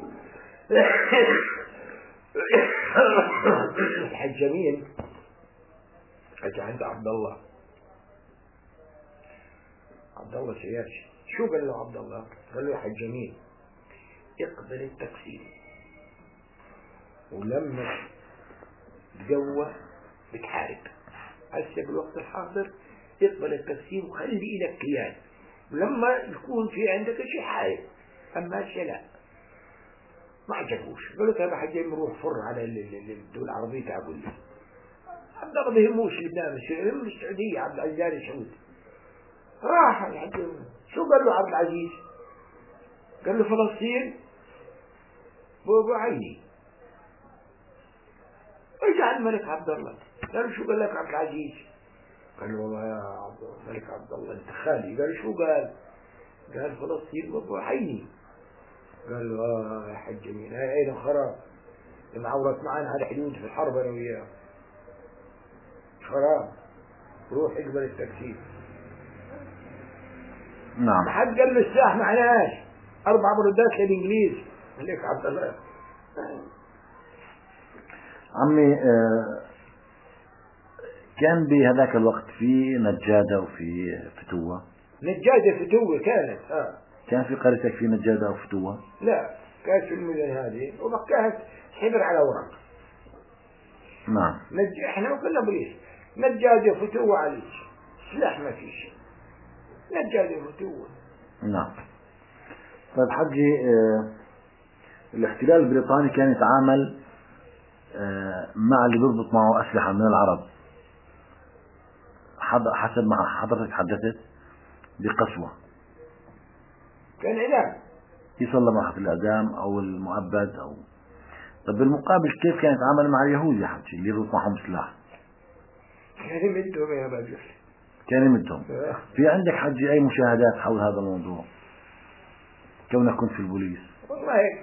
الحجمين أجا عند عبد الله عبد الله سياسي. شو قال له عبد الله؟ قال له يا حجمين اقبل التقسيم، ولما تقوى بتحارب. هسه بالوقت الحاضر اقبل التقسيم وخلي لك كيان، ولما يكون في عندك شيء حارب، اما شيء لا ما عجبوش. قالوا طيب حجي نروح فر على الدول العربية تعقول لي عبد الله ما يهموش لبنان، يهم السعودية. عبد العزيز سعود راح الحجي. شو قال له عبد العزيز؟ قال له فلسطين بابو عيني. اجى الملك عبد الله قال له شو قال لك عبد العزيز؟ قال له والله يا عبد الملك عبد الله انت خالي. قال شو قال؟ قال فلسطين بابو عيني. قال له اه يا حج مين هاي اين خراب معورت معنا على الحدود في الحرب انا وياه خراب، روح اقبل التكسير. نعم. ما حد قال له السلاح معناش اربع بردات للانجليز. ملك عبد الله عمي آه كان بهذاك الوقت في نجادة وفي فتوة. نجادة فتوة كانت. آه. كان في قريتك في نجادة أو فتوة؟ لا، كانت في المدن هذه وبكاها حبر على ورق. نعم. نج... احنا ما كنا بوليس. نجادة فتوة عليك، سلاح ما فيش، نجادة فتوة. نعم. طيب حجي، آه الاحتلال البريطاني كان يتعامل آه مع اللي بيربط معه أسلحة من العرب حسب ما حضرتك حدثت بقسوة. كان إعدام، يصلى معه الإعدام أو المؤبد أو. طب بالمقابل كيف كان يتعامل مع اليهود يا حجي اللي يربط معهم سلاح؟ كان يمدهم يا رجل، كان يمدهم. في عندك حجي أي مشاهدات حول هذا الموضوع كونك كنت في البوليس؟ والله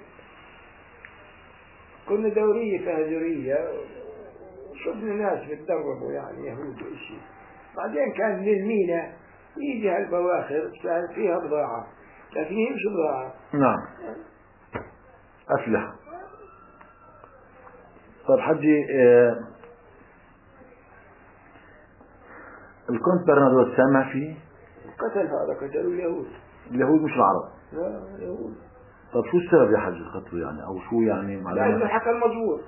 كنا دورية تهجرية وشفنا ناس بتدربوا يعني يهود وإشي. بعدين كان للمينا يجي هالبواخر فيها بضاعة لكن هي مش بضاعة. نعم، أسلحة. طيب حجي، آه الكونت برنادوت سامع فيه؟ قتل هذا، قتلوا اليهود. اليهود مش العرب؟ لا اليهود. طيب شو السبب يا حجي قتله يعني، أو شو يعني معلومات؟ لأنه حكى المزبوط،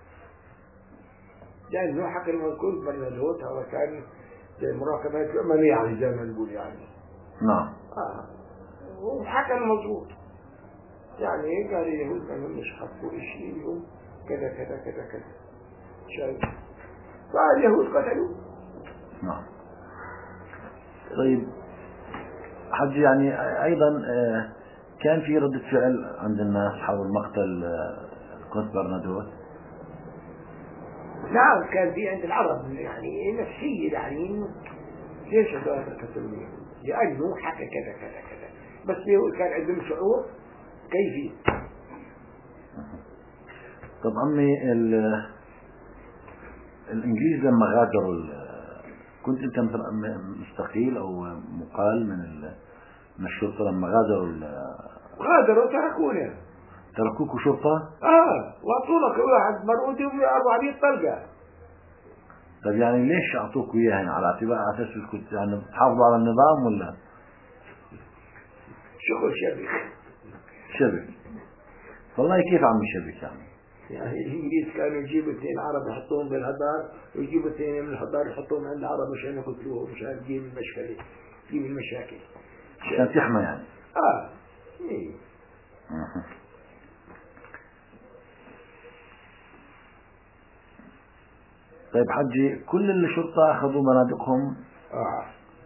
لأنه حكى المزبوط برنادوت هذا كان مراقبات الأممية يعني زي ما نقول يعني. نعم. آه. وحكى المزبوط يعني قال اليهود ما مش حطوا إشي كذا كذا كذا كذا شايف، فاليهود قتلوا. نعم. طيب حجي، يعني أيضا كان في ردة فعل عند الناس حول مقتل الكونت برنادوت؟ نعم، كان في عند العرب يعني نفسية يعني ليش هذا قتلوا؟ لأنه حكى كذا كذا كذا، بس اليهود كان عندهم شعور كيفي. طب عمي، الإنجليز لما غادروا، كنت أنت مستقيل أو مقال من من الشرطة لما غادروا؟ غادروا تركونا. تركوكوا شرطة؟ آه، وأعطونا كل واحد مرودي وأربعمية طلقة. طب يعني ليش أعطوكوا إياها يعني؟ على اعتبار على أساس كنت يعني تحافظوا على النظام ولا؟ شغل شبك. شبك. والله كيف عمي شبك يعني؟ يعني الإنجليز كانوا يجيبوا اثنين عرب يحطوهم بالهدار ويجيبوا اثنين من الهدار يحطوهم عند العرب مشان يقتلوهم مشان تجيب المشكلة، تجيب المشاكل عشان تحمى يعني. اه ايه. أه. طيب حجي، كل الشرطة أخذوا منادقهم؟ اه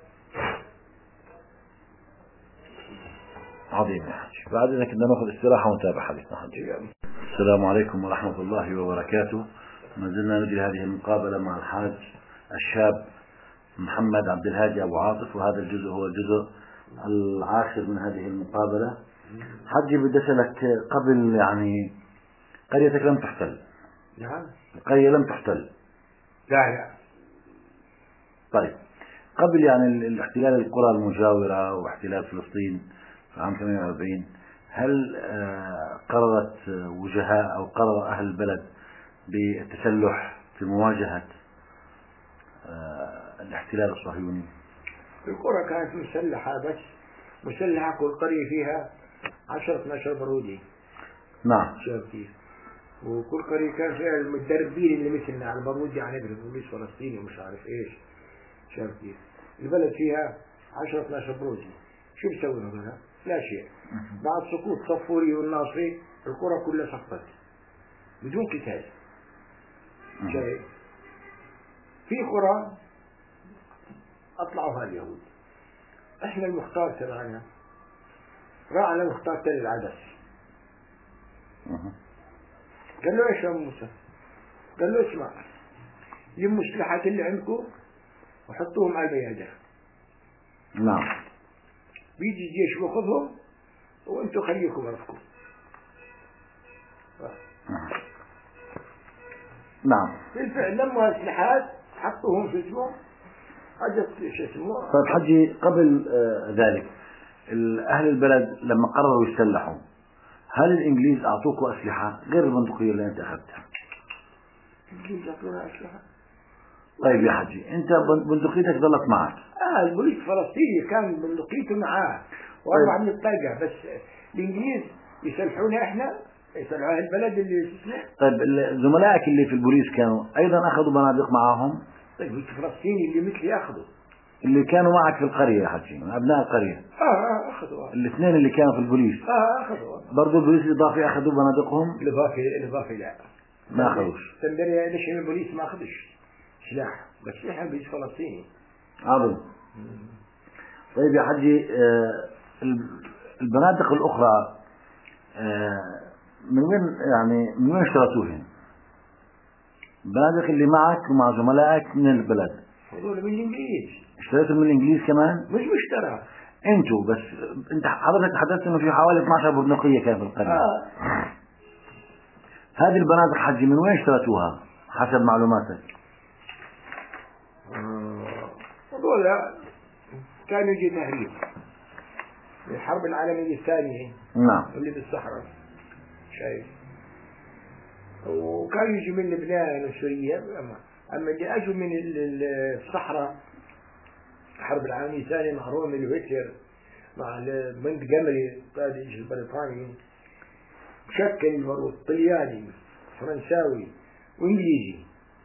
عظيم يا حجي. بعد إذا كنا نأخذ استراحة ونتابع حديثنا حجي. السلام عليكم ورحمة الله وبركاته. ما زلنا نجري هذه المقابلة مع الحاج الشاب محمد عبد الهادي أبو عاطف، وهذا الجزء هو الجزء العاشر من هذه المقابلة. حجي بدي أسألك، قبل يعني قريتك لم تحتل؟ نعم. القرية لم تحتل؟ لا لا. طيب قبل يعني الاحتلال القرى المجاورة واحتلال فلسطين في عام ثمانية وأربعين، هل قررت وجهاء أو قرر أهل البلد بالتسلح في مواجهة الاحتلال الصهيوني؟ القرى كانت مسلحة، بس مسلحة كل قرية فيها عشرة اثناشر برودي. نعم. شايف كيف؟ وكل قرية كان فيها المتدربين اللي مثلنا على البارود يعني بوليس فلسطيني ومش عارف ايش. شايف كيف؟ البلد فيها عشرة اثناشر برودي، شو بيسوي هذول؟ لا شيء. بعد سقوط صفوري والناصري القرى كلها سقطت بدون قتال. شايف؟ في قرى اطلعوها اليهود. احنا المختار تبعنا راح على مختار تل العدس، قال له ايش يا موسى؟ قال له اسمع، لموا السلاحات اللي عندكم وحطوهم على البيادة. نعم. بيجي الجيش بياخذهم وانتم خليكم رفقوا. نعم. بالفعل لما السلاحات حطوهم في اسمه اجت شو اسمه. طيب حجي، قبل ذلك أهل البلد لما قرروا يسلحوا، هل الإنجليز أعطوكوا أسلحة غير البندقية اللي أنت أخذتها؟ الإنجليز أعطونا أسلحة؟ طيب يا حجي أنت بندقيتك ظلت معك. آه البوليس الفلسطيني كان بندقيته معاه وأربعة من الطلقة، بس الإنجليز يسلحونا إحنا، يسلحوا البلد اللي اسمه. طيب زملائك اللي في البوليس كانوا أيضا أخذوا بنادق معهم؟ طيب الفلسطيني اللي مثلي أخذوا، اللي كانوا معك في القرية يا حجي من أبناء القرية؟ آه آه أخذوا. الاثنين اللي كانوا في البوليس آه أخذوا. برضو البوليس الإضافي أخذوا بنادقهم؟ الإضافي الإضافي لا ما أخذوش. تندري ليش البوليس ما أخذش سلاح، بس إحنا البوليس فلسطيني. عظيم. طيب يا حجي آه البنادق الأخرى آه من وين يعني من وين اشتريتوهن؟ البنادق اللي معك ومع زملائك من البلد؟ هذول من الإنجليز. اشتريتهم من الإنجليز كمان؟ مش مشترى. انتوا بس انت حضرتك تحدثت انه في حوالي اثنعش بندقية كان في القرية. آه. هذه البنادق حجي من وين اشتريتوها حسب معلوماتك؟ هذول كانوا يجي تهريب من الحرب العالمية الثانية. نعم. اللي بالصحراء شايف، وكانوا يجي من لبنان وسوريا، أما, أما اللي أجوا من الصحراء الحرب العالمية الثانية مع رومل وهتلر مع مونتجومري قائد الجيش البريطاني شكل البارود طلياني فرنساوي وإنجليزي،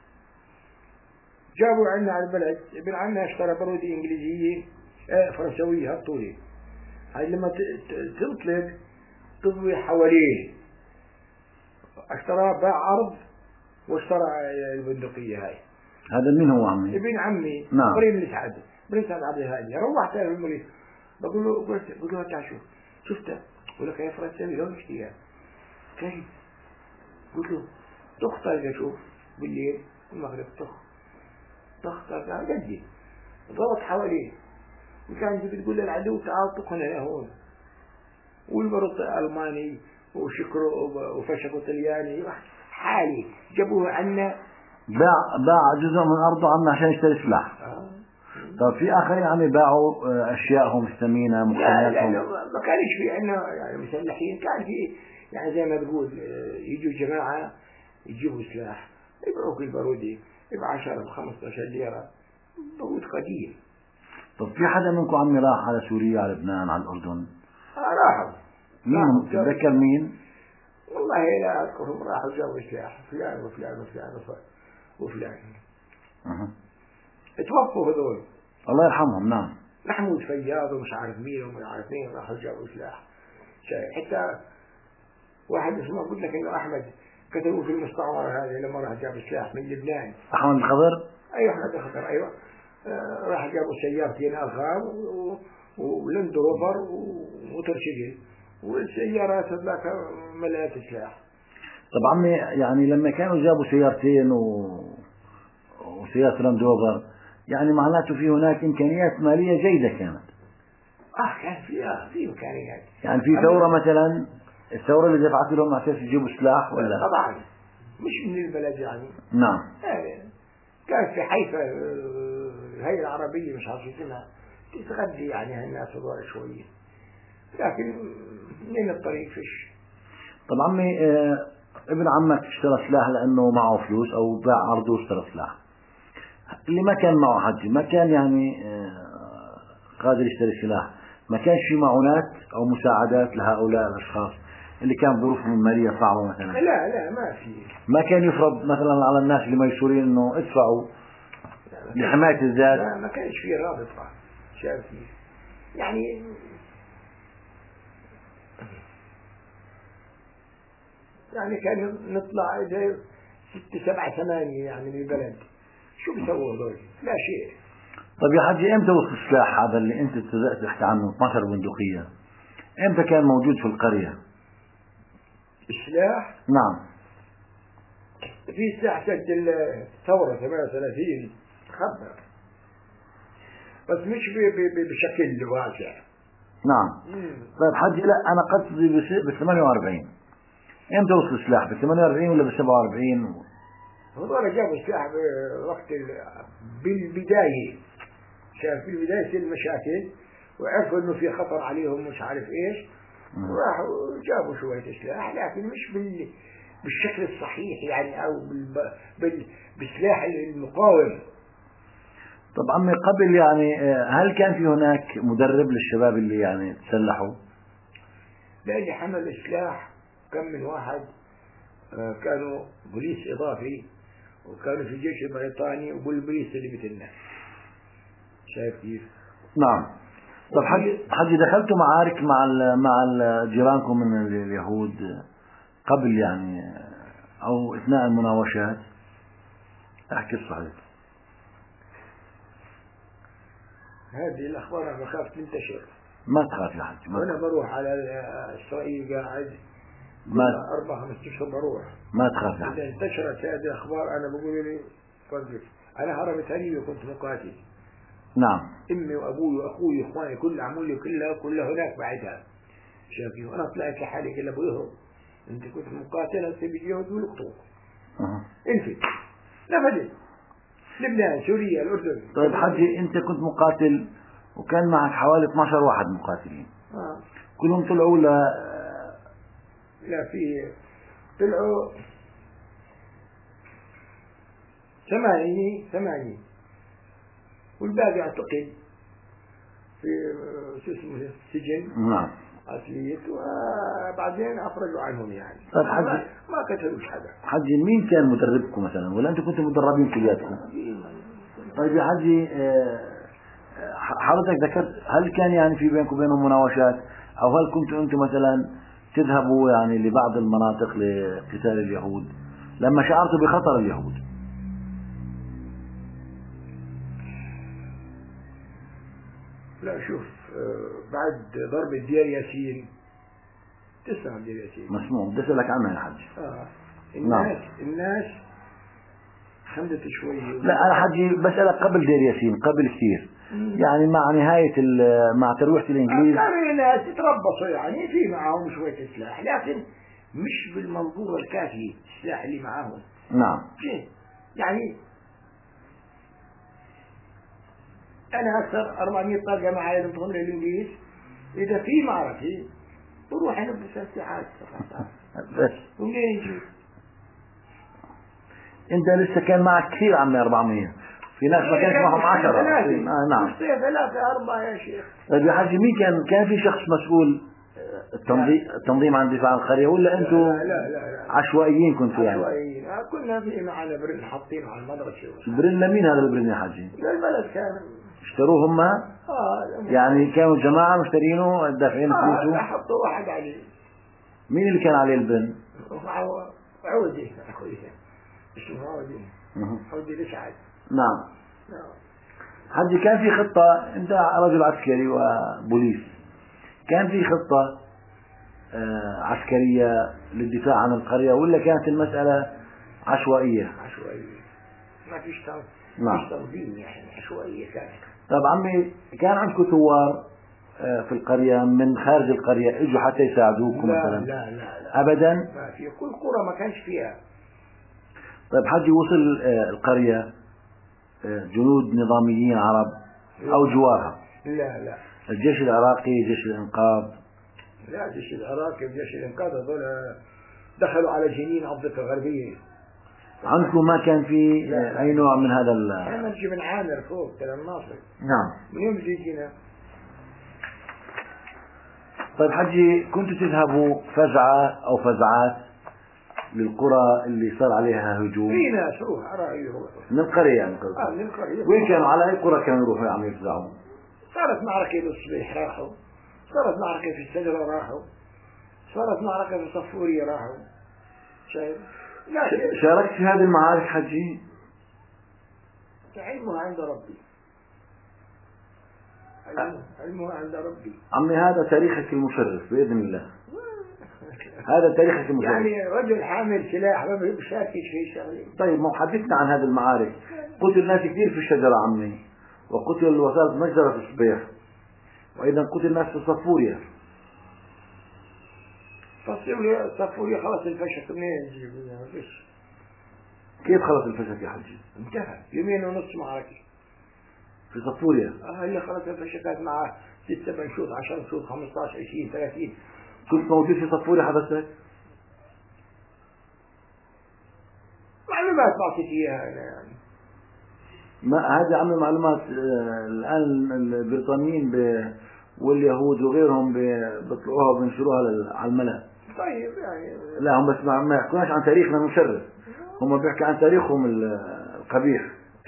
جابوا عنا على البلد. ابن عمنا اشترى بارودة إنجليزية آه فرنسوية هالطولة، هاي لما تنطلق تضوي حواليه، اشترى باع عرض واشترى البندقية هاي. هذا مين هو عمي؟ ابن عمي. نعم. قريب من سعد بن سعد عبد الهادي. روحت له المريض بقول له قلت بقول له تعال شوف شفته، بقول لك يا فرنساوي لون اشتياه كيف؟ قلت له طخ طلقة شوف بالليل المغرب طخ طخ طلقة جدي ضغط حواليه، وكان بتقول للعدو تعال طخ هنا هون، والبرط ألماني وشكروا وفشكوا طلياني حالي جابوه عنا. باع باع جزء من أرضه عنا عشان يشتري سلاح. آه. طب في آخرين عم يباعوا أشياءهم الثمينة مقتنياتهم؟ لا لا ما كانش في عندنا يعني مسلحين، كان في يعني زي ما تقول يجوا جماعة يجيبوا سلاح يبيعوك البارودي بعشرة بخمسة ليرة، بارود قديم. طب في حدا منكم عمي راح على سوريا على لبنان على الأردن؟ آه راحوا. مين تتذكر مين؟ والله لا أذكرهم، راحوا جابوا سلاح فلان وفلان وفلان وفلان أه. اتوفوا هذول الله يرحمهم. نعم. محمود فياض ومش عارف مين ومش عارف مين راحوا جابوا سلاح. حتى واحد اسمه قلت لك انه احمد كتبوا في المستعمرة هذه لما راح جاب سلاح من لبنان. احمد الخضر. ايوه احمد الخضر ايوه. آه راح جابوا سيارتين ارغام ولند روفر وموتورسيكل والسيارات هذاك ملأت سلاح. طب عمي يعني لما كانوا جابوا سيارتين و... وسيارة لاند روفر يعني معناته في هناك إمكانيات مالية جيدة كانت. آه كان فيها في إمكانيات. يعني في ثورة مثلا، الثورة اللي دفعت لهم على أساس يجيبوا سلاح ولا؟ طبعا مش من البلد يعني. نعم. يعني كانت في حيفا الهيئة العربية مش عارف اسمها تتغذي يعني هالناس هذول شوية، لكن من الطريق فيش. طب عمي اه ابن عمك اشترى سلاح لأنه معه فلوس أو باع أرضه واشترى سلاح. اللي ما كان معه حج ما كان يعني اه قادر يشتري سلاح، ما كانش في معونات أو مساعدات لهؤلاء الأشخاص اللي كان ظروفهم المالية صعبة مثلا؟ لا لا ما في. ما كان يفرض مثلا على الناس اللي ميسورين إنه ادفعوا لحماية الذات؟ لا ما كانش في رابطة شايف يعني. يعني كان نطلع زي ست سبعة ثمانية يعني من البلد، شو بيسووا هذول؟ لا شيء. طيب يا حجي امتى وصل السلاح هذا اللي انت تحكي عنه اثنعش بندقية؟ امتى كان موجود في القرية؟ السلاح؟ نعم. في سلاح سجل الثورة ثمانية وثلاثين خبر، بس مش بشكل واسع. نعم. مم. طيب حجي لا انا قصدي ب ثمانية وأربعين. امتى وصل السلاح؟ ب ثمانية وأربعين ولا ب سبعة وأربعين؟ هذول جابوا السلاح بوقت بالبداية، شاف في بداية المشاكل وعرفوا انه في خطر عليهم مش عارف ايش، وراحوا جابوا شوية سلاح لكن مش بال بالشكل الصحيح يعني او بال... بال... بالسلاح المقاوم طب عمي قبل يعني هل كان في هناك مدرب للشباب اللي يعني تسلحوا؟ لأني حمل سلاح كم من واحد كانوا بوليس إضافي وكانوا في الجيش البريطاني وبالبوليس اللي مثلنا. شايف كيف؟ نعم. طب حجي حجي دخلتوا معارك مع ال مع ال جيرانكم من اليهود قبل يعني أو أثناء المناوشات؟ احكي الصحيح. هذه الأخبار أنا بخاف تنتشر. ما تخاف يا حجي. وأنا بروح على إسرائيل قاعد ما أربع خمس أشهر بروح. ما تخاف يا حجي. إذا انتشرت هذه الأخبار أنا بقول لي فرجت. أنا هربت هني وكنت مقاتل. نعم. أمي وأبوي وأخوي وإخواني كل عمولي كلها كلها هناك بعدها. شايفين؟ وأنا طلعت لحالي كلا أبويهم. أنت كنت مقاتل هسه بيجيهم ويلقطوك. أه. انفد. نفدت. لبنان، سوريا، الأردن. طيب حجي أنت كنت مقاتل وكان معك حوالي اثني عشر واحد مقاتلين. آه. كلهم طلعوا ل لا في طلعوا ثمانية ثمانية والباقي اعتقل في شو اسمه سجن. نعم. عسلية وبعدين أفرجوا عنهم يعني. طيب حجي ما, ما قتلوش حدا. حجي مين كان مدربكم مثلا ولا أنتم كنتوا مدربين كلياتكم؟ طيب يا حجي حضرتك ذكرت هل كان يعني في بينكم وبينهم مناوشات أو هل كنتوا أنتم مثلا تذهبوا يعني لبعض المناطق لقتال اليهود لما شعرتوا بخطر اليهود؟ لا شوف بعد ضرب دير ياسين تسمع دير ياسين مسموع بدي أسألك عنها يا حج. آه. الناس نعم. الناس خمدت شوي. لا أنا حجي بسألك قبل دير ياسين قبل كثير يعني مع نهاية مع ترويحة الإنجليز كانوا الناس يتربصوا يعني في معهم شوية سلاح لكن مش بالمنظور الكافي السلاح اللي معهم. نعم. يعني أنا أكثر أربعمية طلقة معي لنتهم للإنجليز إذا في معركة بروح أنا بس ساعات بس ومنين يجي؟ أنت لسه كان معك كثير عمي أربعمية في ناس ما كانش معهم عشرة. آه نعم. ثلاثة أربعة يا شيخ. طيب يا حجي مين كان كان في شخص مسؤول التنظيم التنظيم عن دفاع القرية ولا أنتم لا لا لا, لا. عشوائيين كنتوا يعني؟ عشوائيين. كنا في معنا برن حاطين على المدرسة. برن لمين هذا البرن يا حجي؟ للبلد كان. اشتروه هم؟ آه يعني كانوا جماعة مشترينه دافعين فلوسه؟ آه حطوا واحد عليه. مين اللي كان عليه البرن؟ عودي أخوي اسمه عودي. عودي لسعد. نعم. حجي كان في خطة أنت رجل عسكري وبوليس كان في خطة عسكرية للدفاع عن القرية ولا كانت المسألة عشوائية؟ عشوائية ما فيش نعم. تنظيم يعني عشوائية كانت. طب عمي كان عندكم ثوار في القرية من خارج القرية اجوا حتى يساعدوكم مثلا؟ لا لا لا أبدا؟ ما في كل قرى ما كانش فيها. طيب حجي وصل القرية جنود نظاميين عرب أو جوارها؟ لا لا الجيش العراقي جيش الإنقاذ؟ لا الجيش العراقي وجيش الإنقاذ هذول دخلوا على جنين على الضفة الغربية. عندكم ما كان في لا أي نوع من هذا ال احنا نجي من عامر فوق تل الناصر. نعم. من يوم جينا. طيب حجي كنتوا تذهبوا فزعة أو فزعات للقرى اللي صار عليها هجوم؟ في ناس روح رأي يروح من القرية يعني آه من القرية. وين كانوا على أي قرى كانوا يروحوا عم يفزعوا؟ صارت معركة بالصبيح راحوا، صارت معركة في السجرة راحوا، صارت معركة في صفورية راحوا. شايف؟ شاركت في هذه المعارك حجي؟ علمها عند ربي. علمها عند ربي. عمي هذا تاريخك المشرف بإذن الله. هذا تاريخك المشرف. يعني رجل حامل سلاح ما بيشاركش في شغله. طيب ما حدثنا عن هذه المعارك. قتل ناس كثير في الشجرة عمي وقتل وصارت مجزرة في الصبيح وأيضا قتل ناس في صفوريا. صفوريا صفوريا خلص الفشك منين نجيبها؟ فيش. كيف خلص الفشك يا حجي؟ انتهى يومين ونص معركة في صفوريا. اه اللي خلص الفشكات معه ست سبع شوط عشر شوط خمسة عشر عشرين ثلاثين. كنت موجود في صفوريا حضرتك؟ معلومات بعطيك اياها انا يعني. ما هذه عم معلومات آه، الآن البريطانيين واليهود وغيرهم بيطلعوها وبينشروها على الملأ. طيب يعني لا هم بس ما يحكوناش عن تاريخنا المشرف، هم بيحكي عن تاريخهم القبيح.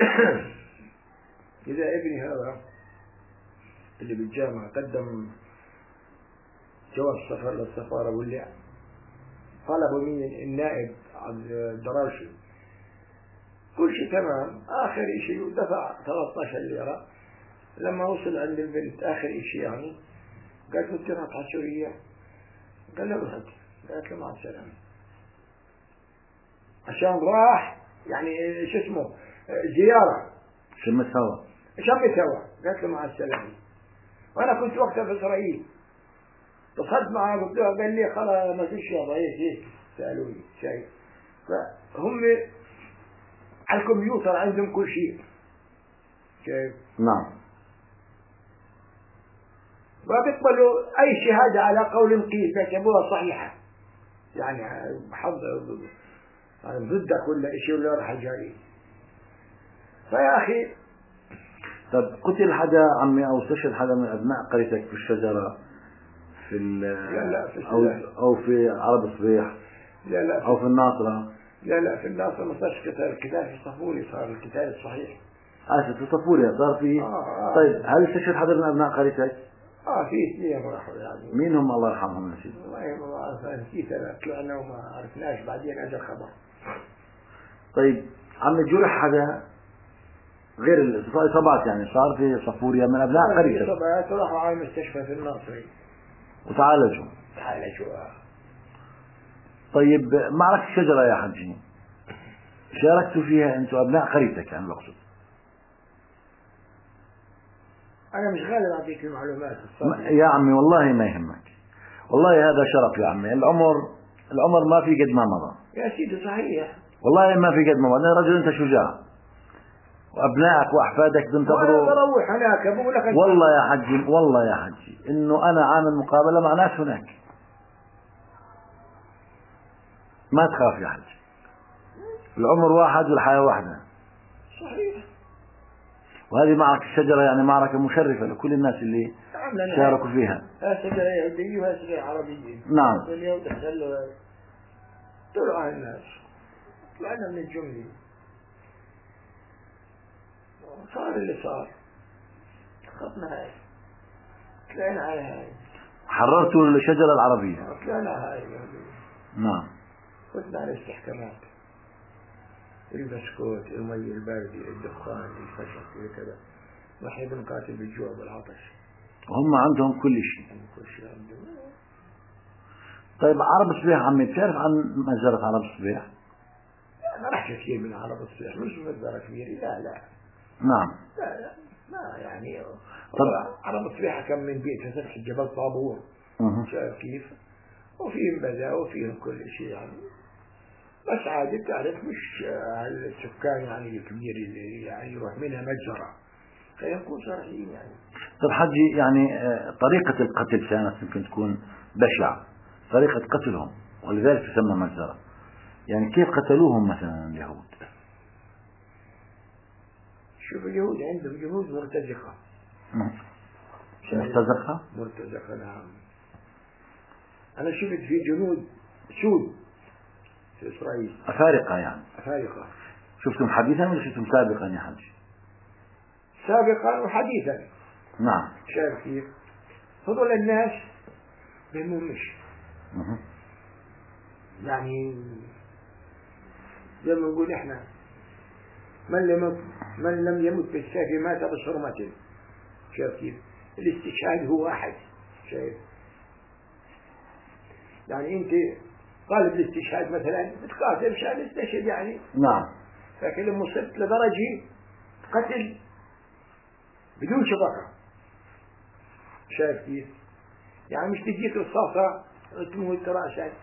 إذا ابني هذا اللي بالجامعة قدم جواز سفر للسفارة ولا طلبوا مني النائب عبد الدراشي، كل شيء تمام، آخر شيء دفع ثلاثة عشر ليرة. لما وصل عند البنت آخر شيء يعني قالت له تروح على سوريا، قال له روح، قالت له مع السلامة، عشان راح يعني شو اسمه زيارة شمس هوا شمس هوا، قالت له مع السلامة. وأنا كنت وقتها في إسرائيل، اتصلت معاه قلت له، قال لي خلاص ما فيش يابا هيك هيك، سألوني شيء، فهم على الكمبيوتر عندهم كل شيء شايف. نعم. وبيقبلوا أي شهادة على قول قيل بيعتبروها صحيحة، يعني حظ يعني ضدك ولا شيء ولا راح جاي. فيا أخي طب قتل حدا عمي أو استشهد حدا من أبناء قريتك في الشجرة في لا لا في أو أو في عرب الصبيح لا لا أو في الناصرة؟ لا لا في الناصرة ما صارش قتال، القتال في صفوري صار القتال الصحيح. آه في صفوريا صار في. آه آه. طيب هل استشهد حدا من أبناء قريتك؟ اه في اثنين راحوا يعني. مين هم الله يرحمهم نسيت؟ والله ما اعرف، نسيت انا، طلعنا وما عرفناش، بعدين اجى الخبر. طيب عم جرح حدا غير الإصابات يعني صار في صفوريا من أبناء قريتك؟ إصابات راحوا على المستشفى في الناصري وتعالجوا. تعالجوا. طيب معركة الشجرة يا حجي شاركتوا فيها أنتم أبناء قريتك يعني بقصد؟ أنا مش قادر أعطيك المعلومات الصحيحة يا عمي والله ما يهمك، والله هذا شرف يا عمي، العمر العمر ما في قد ما مضى يا سيدي صحيح، والله ما في قد ما مضى. أنا رجل أنت شجاع وأبنائك وأحفادك بنتظروا. وأنا بروح هناك بقول لك والله يا حجي والله يا حجي إنه أنا عامل مقابلة مع ناس هناك، ما تخاف يا حجي، العمر واحد والحياة واحدة. صحيح. وهذه معركة الشجرة يعني معركة مشرفة لكل الناس اللي شاركوا فيها. شجرة يهودية وشجرة عربية. نعم. اليهود دخلوا طلعوا الناس، طلعنا من الجملة، صار اللي صار، خطنا هاي، طلعنا على هاي، حررتوا الشجرة العربية. طلعنا هاي. نعم. فتنا على الاستحكامات، البسكوت، المي الباردة، الدخان، الخشب، كذا، نحن بنقاتل بالجوع والعطش. وهم عندهم كل شيء. كل شيء عندهم. طيب عرب الصبيح عمي بتعرف عن مجزرة عرب الصبيح؟ ما راح كثير من عرب الصبيح، مش مجزرة كبيرة، لا لا. نعم. لا لا ما يعني. طب عرب الصبيح كم من بيت في سطح جبل طابور. أه. شايف كيف؟ وفيهم بذاء وفيهم كل شيء يعني. بس عادي تعرف مش السكان يعني الكبير اللي يعني يروح منها مجزرة، فيكون صحيحين يعني. طب حجي يعني طريقة القتل كانت يمكن تكون بشعة، طريقة قتلهم ولذلك تسمى مجزرة، يعني كيف قتلوهم مثلا اليهود؟ شوف اليهود عندهم جهود مرتزقة. مرتزقة؟ مرتزقة نعم. أنا شفت في جنود سود في إسرائيل. أفارقة يعني. أفارقة. شفتم حديثا ولا شفتم سابقا يا حجي؟ سابقا وحديثا. نعم. شايف كيف؟ هذول الناس بهمهمش. أه. يعني زي ما نقول إحنا من لم من لم يمت بالسيف مات بصرمة. شايف كيف؟ الاستشهاد هو واحد. شايف؟ يعني أنت طالب الاستشهاد مثلا بتقاتل مشان تستشهد يعني. نعم. لكن لما وصلت لدرجة قتل بدون شبكة. شايف كيف؟ يعني مش تجيك رصاصة تموت رأسك.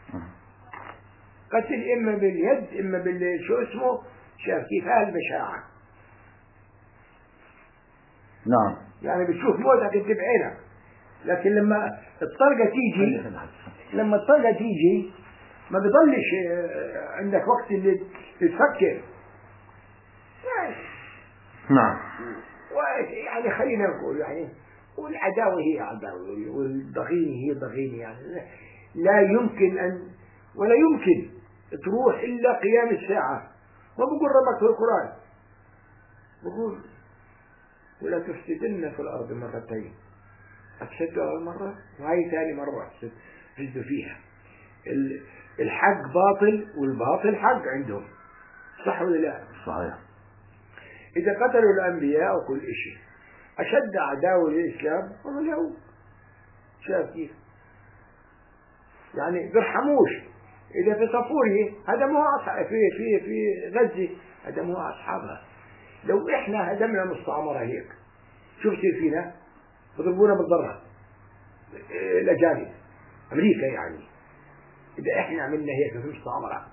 قتل إما باليد إما بال شو اسمه. شايف كيف؟ هاي البشاعة. نعم. يعني بتشوف موتك انت بعينك، لكن لما الطلقة تيجي لما الطلقة تيجي ما بيضلش عندك وقت اللي تفكر. يعني نعم. ويعني خلينا نقول يعني والعداوة هي عداوة والضغينة هي ضغينة، يعني لا يمكن أن ولا يمكن تروح إلا قيام الساعة. ما بقول ربك في القرآن، بقول ولا تفسدن في الأرض مرتين، أفسدوا أول مرة وهي ثاني مرة فسدوا فيها. الحق باطل والباطل حق عندهم، صح ولا لا؟ صحيح. إذا قتلوا الأنبياء وكل شيء، أشد عداوة للإسلام هم اليهود. شايف كيف؟ يعني بيرحموش. إذا في صفورية هدموها أصحاب، في في في غزة هدموها أصحابها. لو إحنا هدمنا مستعمرة هيك شو بصير فينا؟ بضربونا بالضرب الأجانب، أمريكا يعني. إذا إحنا عملنا هيك في مستعمرة،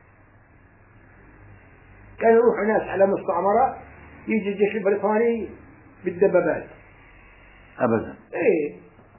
كانوا يروحوا ناس على مستعمرة يجي الجيش البريطاني بالدبابات أبدا. إيه.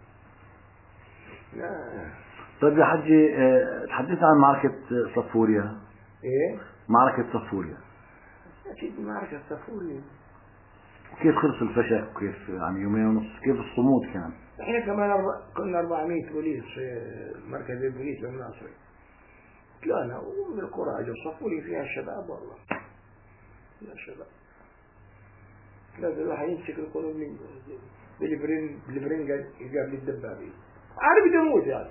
لا. طيب يا حجي، تحدث عن معركة صفوريا. إيه؟ معركة صفوريا. أكيد معركة صفوريا. كيف خلص الفشل؟ وكيف يعني يومين ونص؟ كيف الصمود كان؟ إحنا كمان أربع... كنا أربعمية بوليس في مركز البوليس بالناصري. طلعنا ومن القرى أجوا صفوريا فيها الشباب، والله فيها شباب. لازم الواحد يمسك القلوب من بالبرين بالبرنجة يقابل الدبابين، عارف يموت يعني.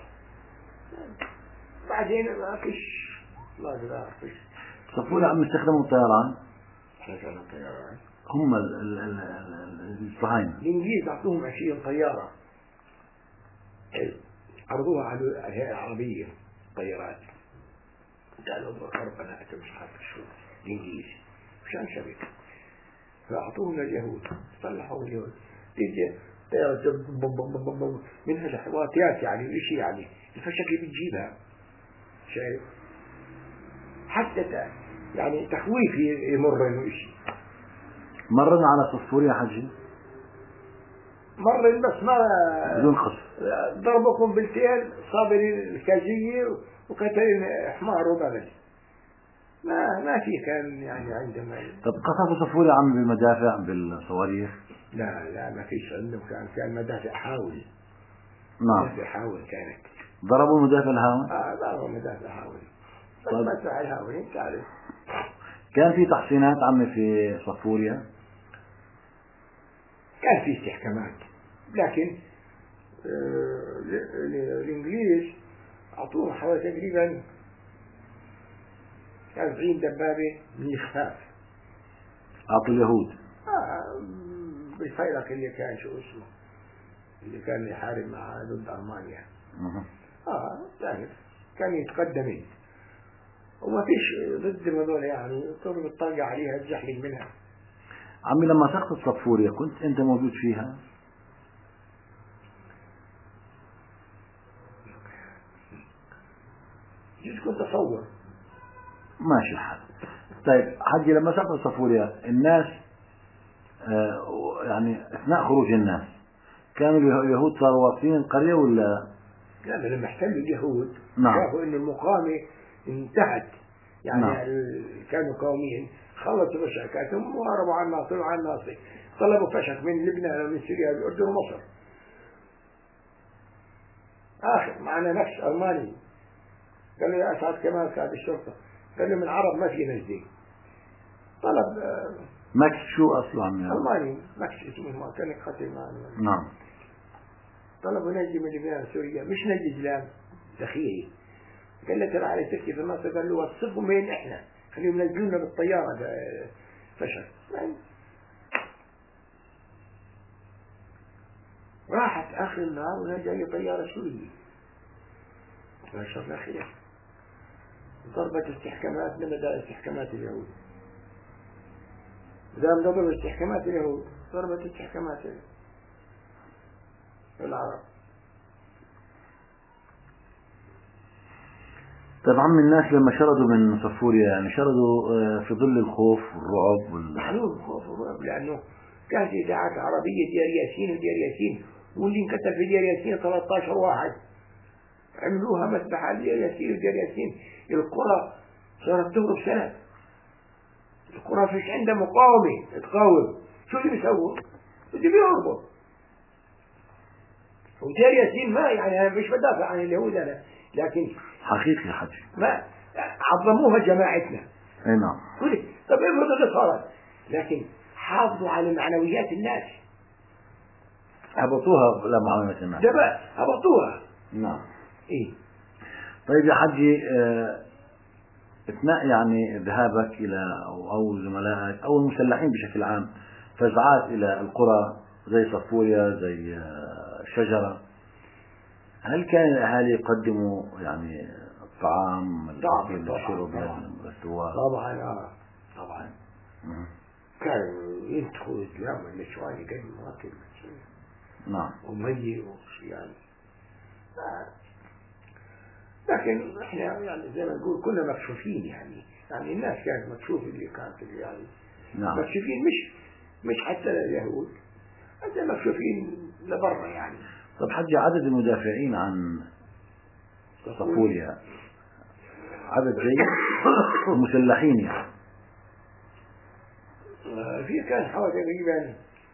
بعدين ما فيش، لا لا فيش. صفوريا عم يستخدموا الطيران. احنا كنا طيران. هم الصهاينة الإنجليز أعطوهم عشرين طيارة، عرضوها على الهيئة العربية طيارات، قالوا ربنا أنت مش عارف شو الإنجليز مشان شبكة، فأعطوهم لليهود صلحوا اليهود. تيجي طيارة منها الحواتيات يعني وإشي يعني الفشكة بتجيبها، شايف؟ حتى يعني تخويف يمر إنه إشي. مرنا على صفوريا حجي؟ مر بس ما بدون قصف. ضربكم بالتين صابرين الكاجية وقتلين حمار وبغل، ما ما في كان يعني عندما. طب قصفوا صفوريا عم بالمدافع بالصواريخ؟ لا لا ما فيش عندهم، كان كان مدافع حاول. نعم. مدافع حاول كانت. ضربوا المدافع الهاون؟ اه ضربوا مدافع حاول. طيب. مدافع الهاون انت عارف. كان في تحصينات عم في صفوريا؟ كان في استحكامات، لكن آه الإنجليز أعطوهم حوالي تقريبا سبعين دبابة من الخفاف. أعطوا اليهود؟ آه بالفيلق اللي كان شو اسمه اللي كان يحارب مع ضد ألمانيا. اه يعني كان يتقدمين وما فيش ضد هذول يعني، كانوا بتطلع عليها تزحلق منها. عمي لما سقطت صفوريا كنت أنت موجود فيها؟ جيت كنت أصور. ماشي الحال. طيب حجي، لما سقطت صفوريا الناس آه يعني أثناء خروج الناس كانوا اليهود صاروا واقفين القرية ولا؟ لا لما احتلوا اليهود نعم. شافوا إن المقاومة انتهت يعني. نعم. كانوا قوميين خلصوا مشاكلهم وهربوا عن الناصر وعن الناصر، طلبوا فشك من لبنان ومن سوريا والأردن ومصر. آخر معنا نفس ألماني قال له يا أسعد كمال سعد الشرطة، قال له من العرب ما في نجدي. طلب آه ماكس شو أصلا يعني؟ ألماني ماكس اسمه ما كان يقتل معنا. نعم. طلبوا نجدي من لبنان سوريا، مش نجدي جلان دخيلي. قال له ترى على تركي في مصر، قال له وصفهم بين إحنا خليهم ينزلونا بالطيارة فشل. راحت آخر النهار ونجا لي طيارة سورية ما شاء الله خير، ضربت استحكامات لمدى استحكامات اليهود. إذا ضربت استحكامات اليهود ضربت استحكامات العرب. طيب عم الناس لما شردوا من صفوريا يعني شردوا في ظل الخوف والرعب وال... محلول الخوف والرعب، لأنه كانت إذاعات عربية ديار ياسين وديار ياسين، واللي انكتب في ديار ياسين ثلاثة عشر واحد عملوها مسبحة ديار ياسين وديار ياسين. القرى صارت تهرب سنة القرى فيش عنده مقاومة تقاوم، شو اللي بيسووا؟ اللي بيهربوا. ودير ياسين ما يعني أنا مش بدافع عن اليهود أنا، لكن حقيقي حجي ما عظموها جماعتنا. اي نعم. طب افرض اللي صارت، لكن حافظوا على معنويات الناس. هبطوها لمعاملة الناس. ده بقى هبطوها. نعم. إيه. طيب يا حجي، اه اثناء يعني ذهابك إلى أو, أو زملائك أو المسلحين بشكل عام فزعات إلى القرى زي صفوريا زي شجرة، هل كان الأهالي يقدموا يعني الطعام طبعا للشرب طبعا للثوار؟ طبعا آه طبعا كانوا ينتخوا يتلاموا النسوان يقدموا أكل. نعم. ومي يعني آه. لكن احنا يعني زي ما نقول كنا مكشوفين يعني يعني الناس كانت مكشوفة اللي كانت اللي يعني نعم. مكشوفين مش مش حتى لليهود، حتى مكشوفين لبرا يعني. طب حجي، عدد المدافعين عن صفوريا عدد زي المسلحين يعني؟ في كان حوالي تقريبا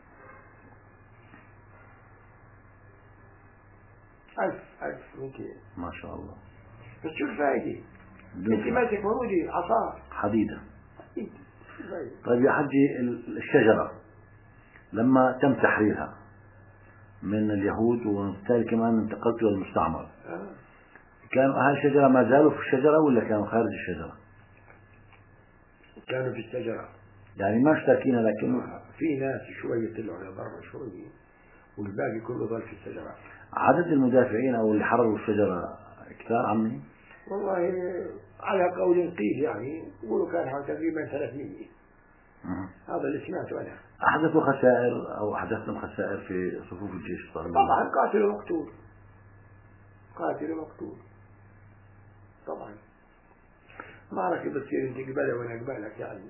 ألف ألف ممكن. ما شاء الله. بس شو الفائدة؟ انت ماسك ورودي عصا حديدة. طيب يا حجي، الشجرة لما تم تحريرها من اليهود وبالتالي كمان انتقلت للمستعمر، آه. كانوا أهل الشجرة ما زالوا في الشجرة ولا كانوا خارج الشجرة؟ كانوا في الشجرة يعني ما اشتاكينا، لكن في ناس شوية طلعوا لبرا شوية والباقي كله ظل في الشجرة. عدد المدافعين أو اللي حرروا الشجرة كثار عمي؟ والله على قول قيل يعني يقولوا كان حوالي تقريبا ثلاثمية. هذا اللي سمعته أنا. أحدثوا خسائر أو أحدثتم خسائر في صفوف الجيش الصهيوني؟ طبعا قاتل ومقتول، قاتل ومقتول طبعا. معركة بتصير انت قبلها وانا قبلك يعني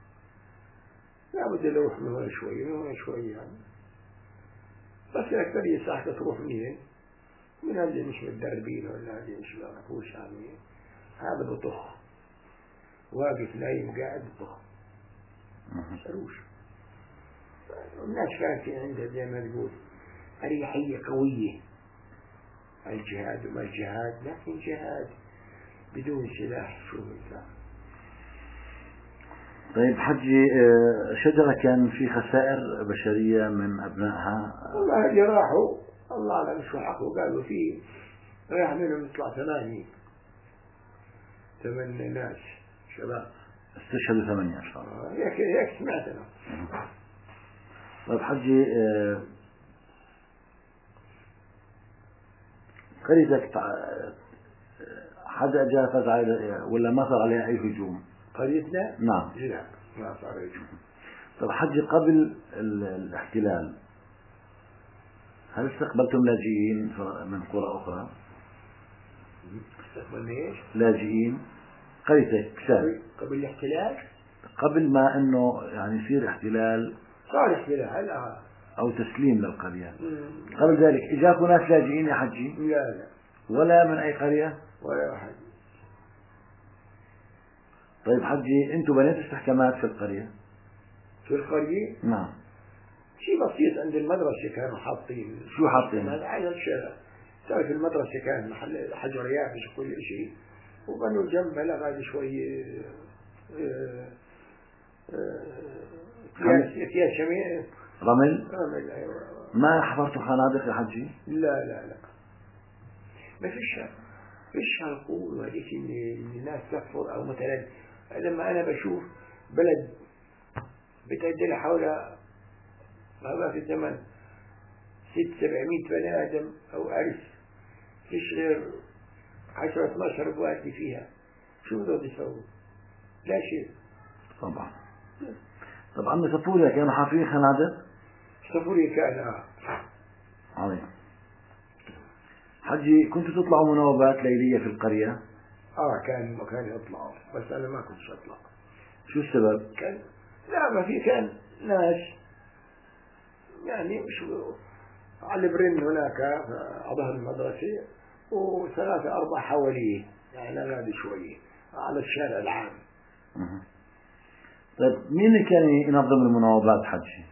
لابد نروح من هنا شوية من هنا شوية يعني. بس الأكثرية ساعة تروح منين؟ من اللي مش متدربين ولا اللي مش بيعرفوش يعني هذا بطخ واقف نايم قاعد بطخ سروش. الناس كانت عندها زي ما نقول أريحية قوية. الجهاد وما الجهاد، لكن جهاد بدون سلاح شو مثال. طيب حجي، شجرة كان في خسائر بشرية من أبنائها؟ والله اللي راحوا الله أعلم شو حقوا، قالوا فيه راح منهم يطلع ثمانية ثمان ناس شباب استشهدوا ثمانية إن شاء الله. هيك هيك سمعت أنا. طيب حجي، قريتك حدا جاء فاز على ولا ما صار عليها أي هجوم؟ قريتنا؟ نعم. لا ما صار هجوم. طيب حجي، قبل الاحتلال هل استقبلتم لاجئين من قرى أخرى؟ استقبلنا إيش؟ لاجئين. قريتك كشاب قبل الاحتلال؟ قبل ما إنه يعني يصير احتلال صار احتلال آه. أو تسليم للقرية، قبل ذلك إجاكم ناس لاجئين يا حجي؟ لا لا ولا من أي قرية؟ ولا واحد. طيب حجي، أنتم بنيتوا استحكامات في القرية؟ في القرية؟ نعم. شيء بسيط عند المدرسة كانوا حاطين. شو حاطين؟ هذا على الشارع. تعرف المدرسة كان محل حجر يابس وكل شيء، وبنوا جنبها لغاية شوية أكياس أكياس شميع رمل. رمل أيوة. ما حفرتوا خنادق يا حجي؟ لا لا لا ما فيش فيش هالقول وهذيك إن الناس تكفر أو مثلا لما أنا بشوف بلد بتعدل حول هذا في الزمن ست سبعمية بني آدم أو ألف، فيش غير عشرة اثناشر بواتي فيها، شو بدهم يسووا؟ لا شيء. طبعا. طبعا صفوريا كانوا حافرين خنادق؟ صفوريا كان عظيم. حجي، كنتوا تطلعوا مناوبات ليلية في القرية؟ اه كان كان يطلعوا، بس أنا ما كنتش أطلع. شو السبب؟ كان لا ما في كان ناس يعني مش على برن هناك على ظهر المدرسة وثلاثة أربع حواليه يعني غادي شوية على الشارع العام. طيب مين اللي كان ينظم المناوبات حجي؟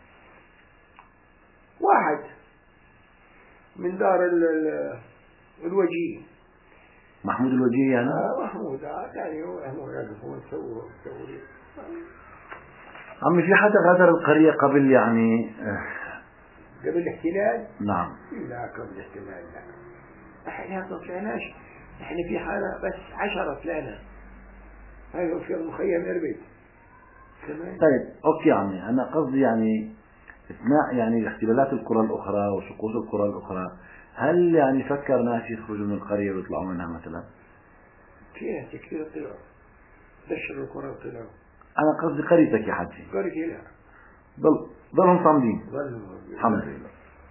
واحد من دار ال ال الوجيه. محمود الوجيه يعني؟ آه محمود آه يعني هو هم يقفون سووا سووا. عمي في حدا غادر القرية قبل يعني قبل الاحتلال؟ نعم. لا قبل الاحتلال لا. احنا ما طلعناش، احنا في حالة بس عشرة طلعنا. هاي في المخيم اربد. طيب اوكي عمي، انا قصدي يعني اثناء يعني احتلالات القرى الاخرى وسقوط القرى الاخرى، هل يعني فكر ناس يخرجوا من القرية ويطلعوا منها مثلا؟ كيف كثير طلعوا، دشروا القرى وطلعوا. انا قصدي قريتك يا حجي. قريتي لا. ضل ضلهم صامدين. ظلوا الحمد لله.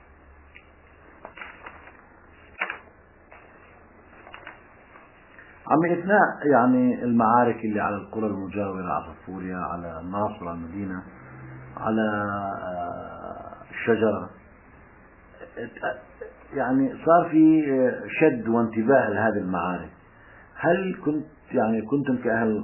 عمي اثناء يعني المعارك اللي على القرى المجاورة، على صفوريا، على الناصر، على المدينة، على الشجرة، يعني صار في شد وانتباه لهذه المعارك. هل كنت يعني كنتم كأهل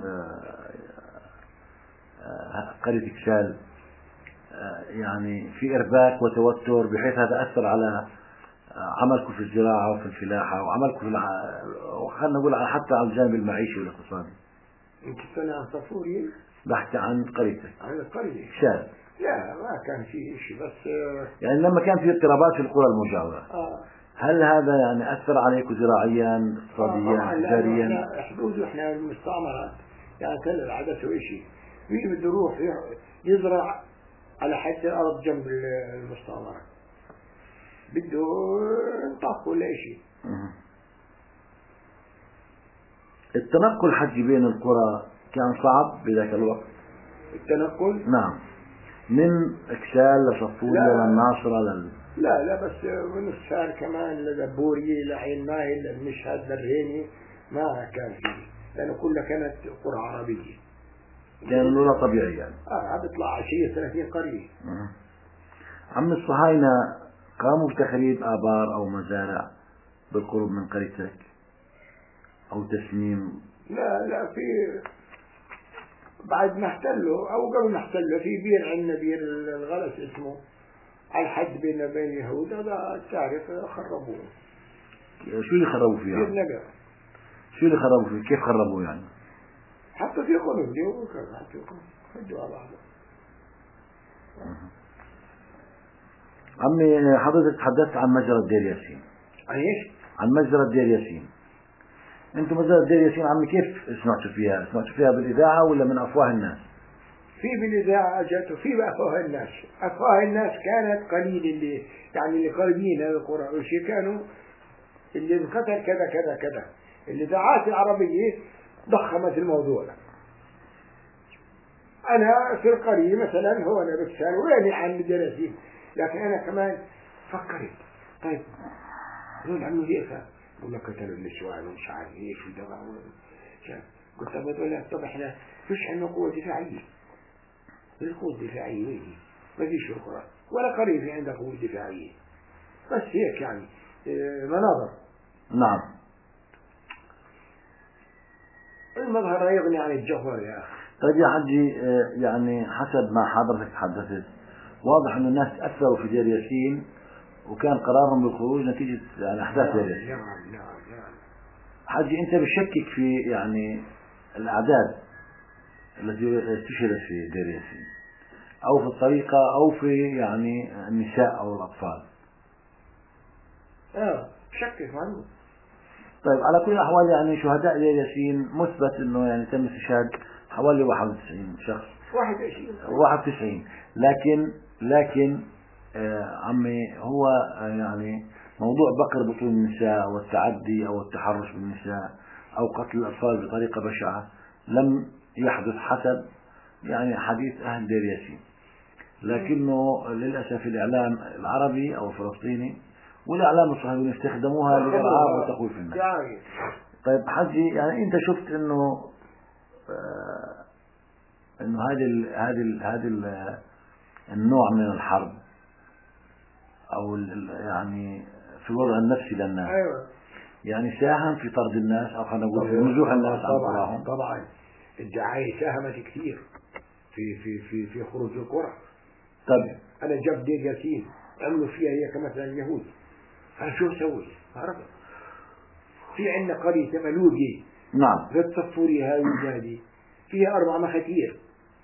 قرية كسال يعني في إرباك وتوتر بحيث هذا أثر على عملكم في الزراعة وفي الفلاحة وعملكم في الع... وخلنا نقول حتى على الجانب المعيشي والاقتصادي؟ انت سنة عن صفوري؟ بحكي عن قريتك. عن القرية كسال. لا ما كان في شيء بس يعني لما كان في اضطرابات في القرى المجاورة آه. هل هذا يعني أثر عليكم زراعيا اقتصاديا آه تجاريا؟ احنا حدود احنا المستعمرات يعني كان العادة سوي شيء، مين بده يروح يزرع على حد الأرض جنب المستعمرة بده ينطق ولا شيء. التنقل حجي بين القرى كان صعب بذاك الوقت؟ التنقل؟ نعم، من اكسال لصفوريا للناصرة لل... لا لا بس من السار كمان لدبوري لعين ماهي للمشهد للريني ما كان فيه، لأنه كلها كانت قرى عربية. كان لولا طبيعي يعني. اه عم بيطلع عشية ثلاثين قرية. عم الصهاينة قاموا بتخريب آبار أو مزارع بالقرب من قريتك أو تسميم؟ لا لا في بعد ما احتلوا أو قبل ما احتلوا في بير عندنا بير الغلس اسمه على الحد بيننا وبين اليهود، هذا تعرف خربوه. شو اللي خربوا فيه؟ بير نقر. شو اللي خربوا فيه؟ كيف خربوه يعني؟ حتى في قنبلة وكذا حتى خدوا على بعض. عمي حضرتك تحدثت عن مجرى دير ياسين. عن ايش؟ عن مجرى دير ياسين. انتم مجرى دير ياسين عمي كيف سمعتوا فيها؟ سمعتوا فيها بالإذاعة ولا من أفواه الناس؟ في بالإذاعة جت وفي بأفواه الناس. أفواه الناس كانت قليل، اللي يعني اللي قريبين هذا القرى والشيء كانوا اللي انقتل كذا كذا كذا. الإذاعات العربية ضخمت الموضوع. أنا في القرية مثلا هو أنا بكسان وين عن دراسين، لكن أنا كمان فكرت طيب دول عملوا ليه بقول لك قتلوا النسوان ومش عارف ايش ودواء. قلت له بقول لك طب احنا فيش عندنا قوة دفاعية. القوة الدفاعية وين؟ ما فيش أخرى ولا قرية في عندها قوة دفاعية، بس هيك يعني مناظر. نعم. المظهر لا يغني عن الجوهر يا أخي. طيب يا حجي يعني حسب ما حضرتك تحدثت واضح أن الناس تأثروا في دير ياسين وكان قرارهم بالخروج نتيجة يعني أحداث دير ياسين. نعم نعم نعم. حجي أنت بتشكك في يعني الأعداد التي استشهدت في دير ياسين أو في الطريقة أو في يعني النساء أو الأطفال؟ آه شكك عنه. طيب على كل الأحوال يعني شهداء دير ياسين مثبت أنه يعني تم استشهاد حوالي واحد وتسعين شخص. واحد وعشرين. واحد وتسعين. لكن لكن آه عمي هو آه يعني موضوع بقر بطون النساء والتعدي أو التحرش بالنساء أو قتل الأطفال بطريقة بشعة لم يحدث حسب يعني حديث أهل دير ياسين، لكنه للأسف الإعلام العربي أو الفلسطيني والإعلام الصهيوني استخدموها لإرعاب وتخويف الناس. طيب حجي يعني أنت شفت إنه آه إنه هذه ال هذه ال هذه ال النوع من الحرب أو يعني في الوضع النفسي للناس أيوة. يعني ساهم في طرد الناس أو خلينا نقول في نزوح الناس عن قراهم؟ طبعا الدعاية ساهمت كثير في في في في خروج القرى. طيب أنا جاب دير ياسين عملوا فيها هي كمثل اليهود. أنا شو أسوي؟ عرفت؟ في عندنا قرية اسمها لوبي. نعم. ذات صفوري هاي وجادي فيها أربع مخاتير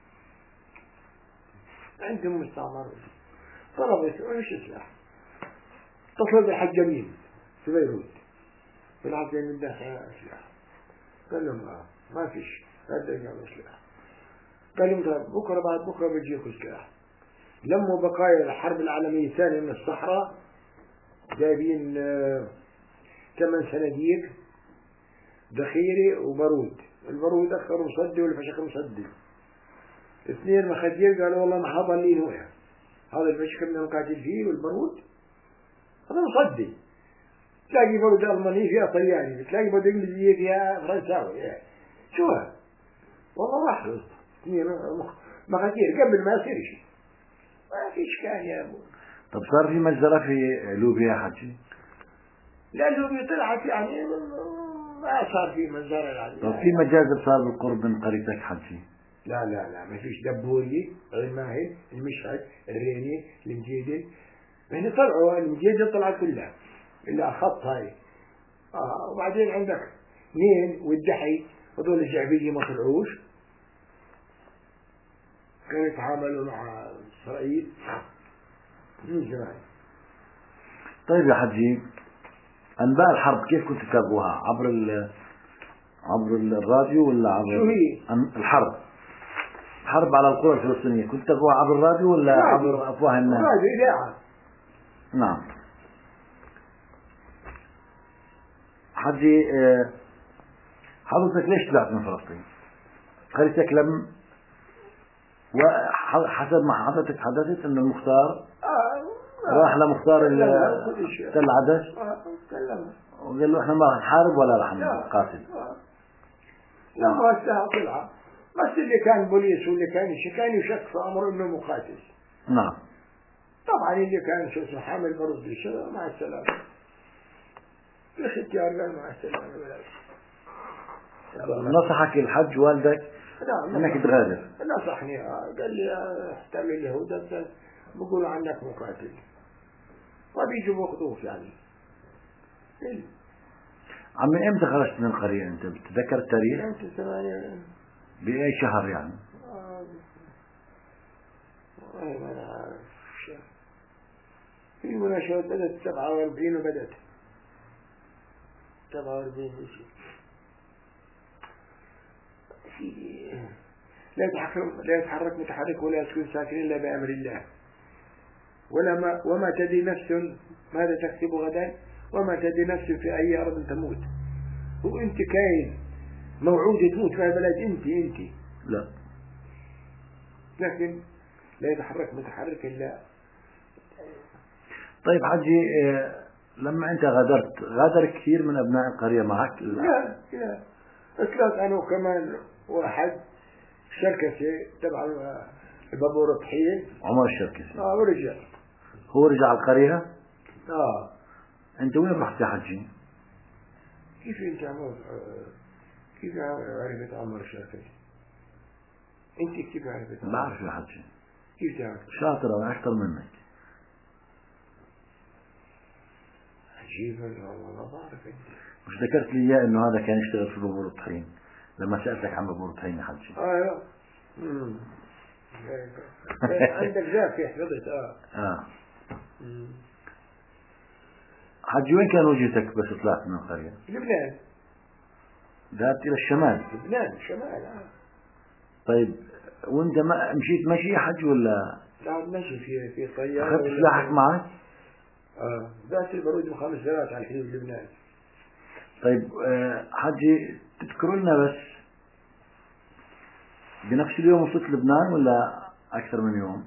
عندهم مستعمر. طلبوا يسوي مش إصلاح. اتصل بالحج جميل في بيروت في العصر من داخل إصلاح. قال لهم آه ما فيش هذا يعمل إصلاح. قال لهم طيب بكرة بعد بكرة بيجيكوا إصلاح. لموا بقايا الحرب العالمية الثانية من الصحراء جايبين آه ثمان صناديق ذخيرة وبارود. البارود أخر مصدي والفشخ مصدي. اثنين مخدير قالوا والله ما حاضرين وياه هذا الفشخ بدنا نقاتل فيه والبارود هذا مصدي. تلاقي بارود ألماني فيها طلياني تلاقي بارود إنجليزية فيها فرنساوي شو هذا والله واحد اثنين مخدير قبل ما يصير شيء ما فيش كان يا أبو. طب صار في مجزرة في لوبيا يا حجي؟ لا لوبيا طلعت يعني ما صار في مجزرة يعني. طب في مجازر صار بالقرب من قريتك حجي؟ لا لا لا ما فيش. دبولي الماهي المشهد الريني المجيدل هنا طلعوا المجيدل طلعت كلها إلا خط هاي آه. وبعدين عندك نين والدحي هذول الجعبية ما طلعوش كانوا يتعاملوا مع إسرائيل من زمان. طيب يا حجي أنباء الحرب كيف كنت تتابعوها؟ عبر ال عبر الراديو ولا عبر شو هي؟ الحرب حرب على القرى الفلسطينية كنت تتابعوها عبر الراديو ولا راديو. عبر أفواه الناس؟ راديو إذاعة. نعم. حجي حضرتك ليش طلعت من فلسطين؟ قريتك لم وحسب ما حضرتك حدثت أن المختار آه. راح لمختار تل عدس آه. كلمه وقال له احنا ما راح نحارب ولا راح نقاتل. لا ما استاهل طلعة بس اللي كان بوليس واللي كان شيء كان يشك في أمره إنه مقاتل. نعم. طبعا اللي كان شو اسمه حامل برد الشرع مع السلامة. الاختيار قال مع السلامة بلاش. نصحك الحج والدك نعم انك تغادر؟ نصحني قال لي احتمل اليهود بقولوا عنك مقاتل وبيجوا بخطوف يعني. عمي امتى خرجت من القرية انت بتتذكر التاريخ؟ امتى ثمانية بأي شهر يعني؟ آه. والله ما انا عارف في المناشدات بدأت سبعة وأربعين وبدأت سبعة وأربعين شيء. في لا يتحرك لا يتحرك متحرك ولا يسكن ساكن إلا بأمر الله ولا ما وما تدري نفس ماذا تكسب غدا وما تدري نفس في أي أرض تموت. وأنت كاين موعود تموت في البلد أنت أنت لا لكن لا يتحرك متحرك إلا. طيب حجي لما أنت غادرت غادر كثير من أبناء القرية معك؟ لا لا اطلعت أنا وكمان واحد شركسي تبع البابور الطحين عمر الشركسي. اه ورجع. هو رجع القرية؟ اه. انت وين رحت يا حجي؟ كيف انت عمر كيف عرفت عمر الشركسي؟ انت كيف عرفت؟ بعرف يا حجي. كيف تعرف؟ شاطرة أكثر منك. عجيبة والله ما بعرف انت. مش ذكرت لي اياه انه هذا كان يشتغل في بابور الطحين لما سألتك عن بابور الطحين يا حجي؟ اه امم عندك ذاك حفظت اه اه حجي وين كان وجهتك بس طلعت من القرية؟ لبنان. ذهبت إلى الشمال؟ لبنان شمال اه. طيب وانت ما مشيت مشي يا حج ولا؟ لا ماشي في في طيارة. أخذت سلاحك معك؟ اه ذات البرود بخمس سنوات على حدود لبنان. طيب آه حجي تذكروا لنا بس بنفس اليوم وصلت لبنان ولا أكثر من يوم؟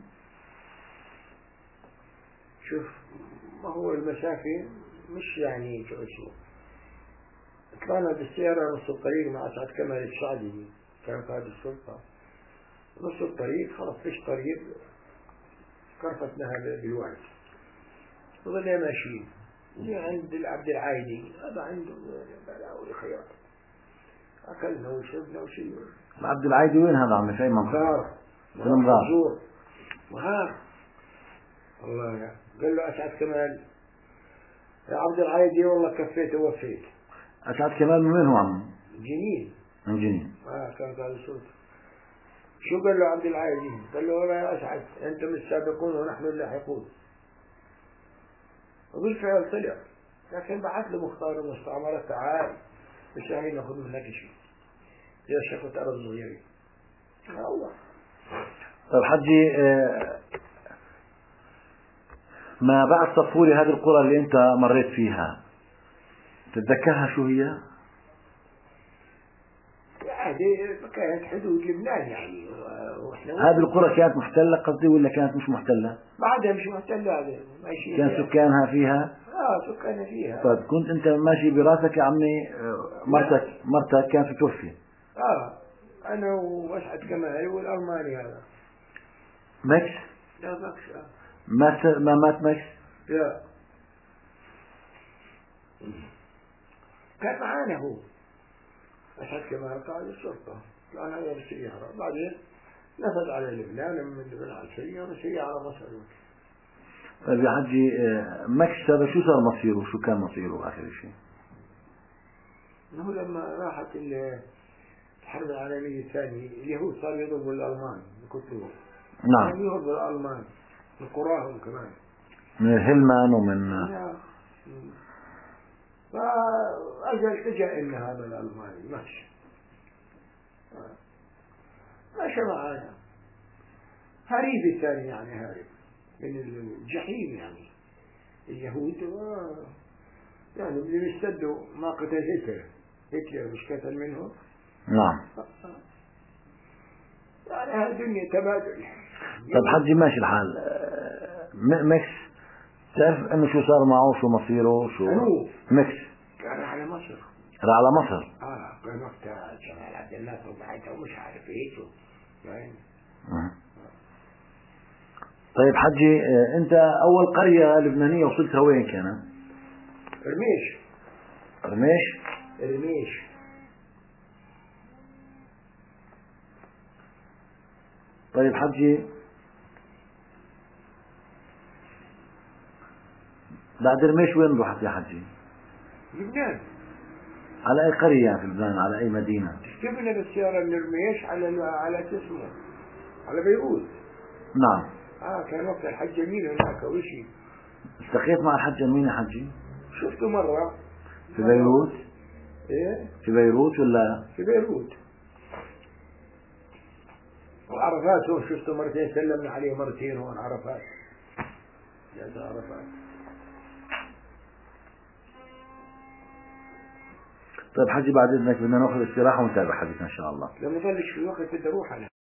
شوف ما هو المسافة مش يعني شو اسمه. طلعنا بالسيارة نص الطريق مع سعد كمال السعدي كان قائد السلطة. نص الطريق خلاص فيش طريق كرفتناها بالوعد وظلنا ماشيين اللي عند العبد العايدي هذا عنده بلاوي خيرات أكلنا وشربنا وشيء. العبد العايدي وين هذا عمي في أي منطقة؟ ثار المغار. مغار الله يعني. قال له أسعد كمال يا عبد العايدي والله كفيت ووفيت. أسعد كمال من وين هو عم؟ جنين. من جنين. آه كان قال صوت. شو قال له عبد العايدي؟ قال له والله يا أسعد أنتم السابقون ونحن اللاحقون. وبالفعل طلع، لكن بعث له مختار المستعمرة تعال مش يعني ناخذ منك شيء يا شيخ أرض صغيرة. الله. طيب حجي، ما بعد صفوري هذه القرى اللي أنت مريت فيها تتذكرها شو هي؟ هذه كانت حدود لبنان يعني. هذه القرى كانت محتلة قصدي ولا كانت مش محتلة؟ بعدها مش محتلة، هذه ماشي. كان سكانها فيها؟ اه سكانها فيها. طيب كنت أنت ماشي براسك يا عمي مرتك مرتك كانت توفي؟ اه أنا وأسعد كمال والألماني هذا. مكس؟ لا مكس. آه. ما ما مات مكس؟ لا كان معانا هو أسعد كمال قائد الشرطة، كان هذا بالسيارة، بعدين نفذ على لبنان، من لبنان على السيارة سيارة مصر. طيب يا حجي، مكس هذا شو صار مصيره؟ شو كان مصيره آخر شيء؟ إنه لما راحت الحرب العالمية الثانية اليهود صاروا يضربوا الألمان بكتلهم. نعم. يضربوا الألمان من قراهم كمان، من الهلمان ومن نعم. فأجل التجأ إن هذا الألماني ماشي ماشي معانا هريب الثاني يعني هارب من الجحيم يعني. اليهود يعني بدهم يستدوا ما قتل هتلر، هتلر مش قتل منهم. نعم. يعني هذه الدنيا تبادل. طيب حجي ماشي الحال، مكس تعرف انه شو صار معه، شو مصيره، شو مكس؟ كان على مصر. راح على مصر. اه كان وقتها جمال عبد الناصر وبعدها ومش عارف ايش يعني. أه. طيب حجي، انت اول قرية لبنانية وصلتها وين كانت؟ رميش. رميش؟ رميش. طيب حجي، بعد رميش وين رحت يا حجي؟ لبنان. على اي قرية يعني في لبنان، على اي مدينة؟ ركبنا بالسيارة من رميش على على اسمه على بيروت. نعم. اه كان وقت الحج جميل هناك وشي. التقيت مع الحج أمين يا حجي؟ شفته مرة. في بيروت؟ ايه في بيروت ولا؟ في بيروت. وعرفات هون شفته مرتين، سلمنا عليه مرتين هون عرفات. جاز عرفات. طيب حجي، بعد اذنك بدنا ناخذ استراحة ونتابع حديثنا ان شاء الله. لما ظلش في وقت بدي اروح انا.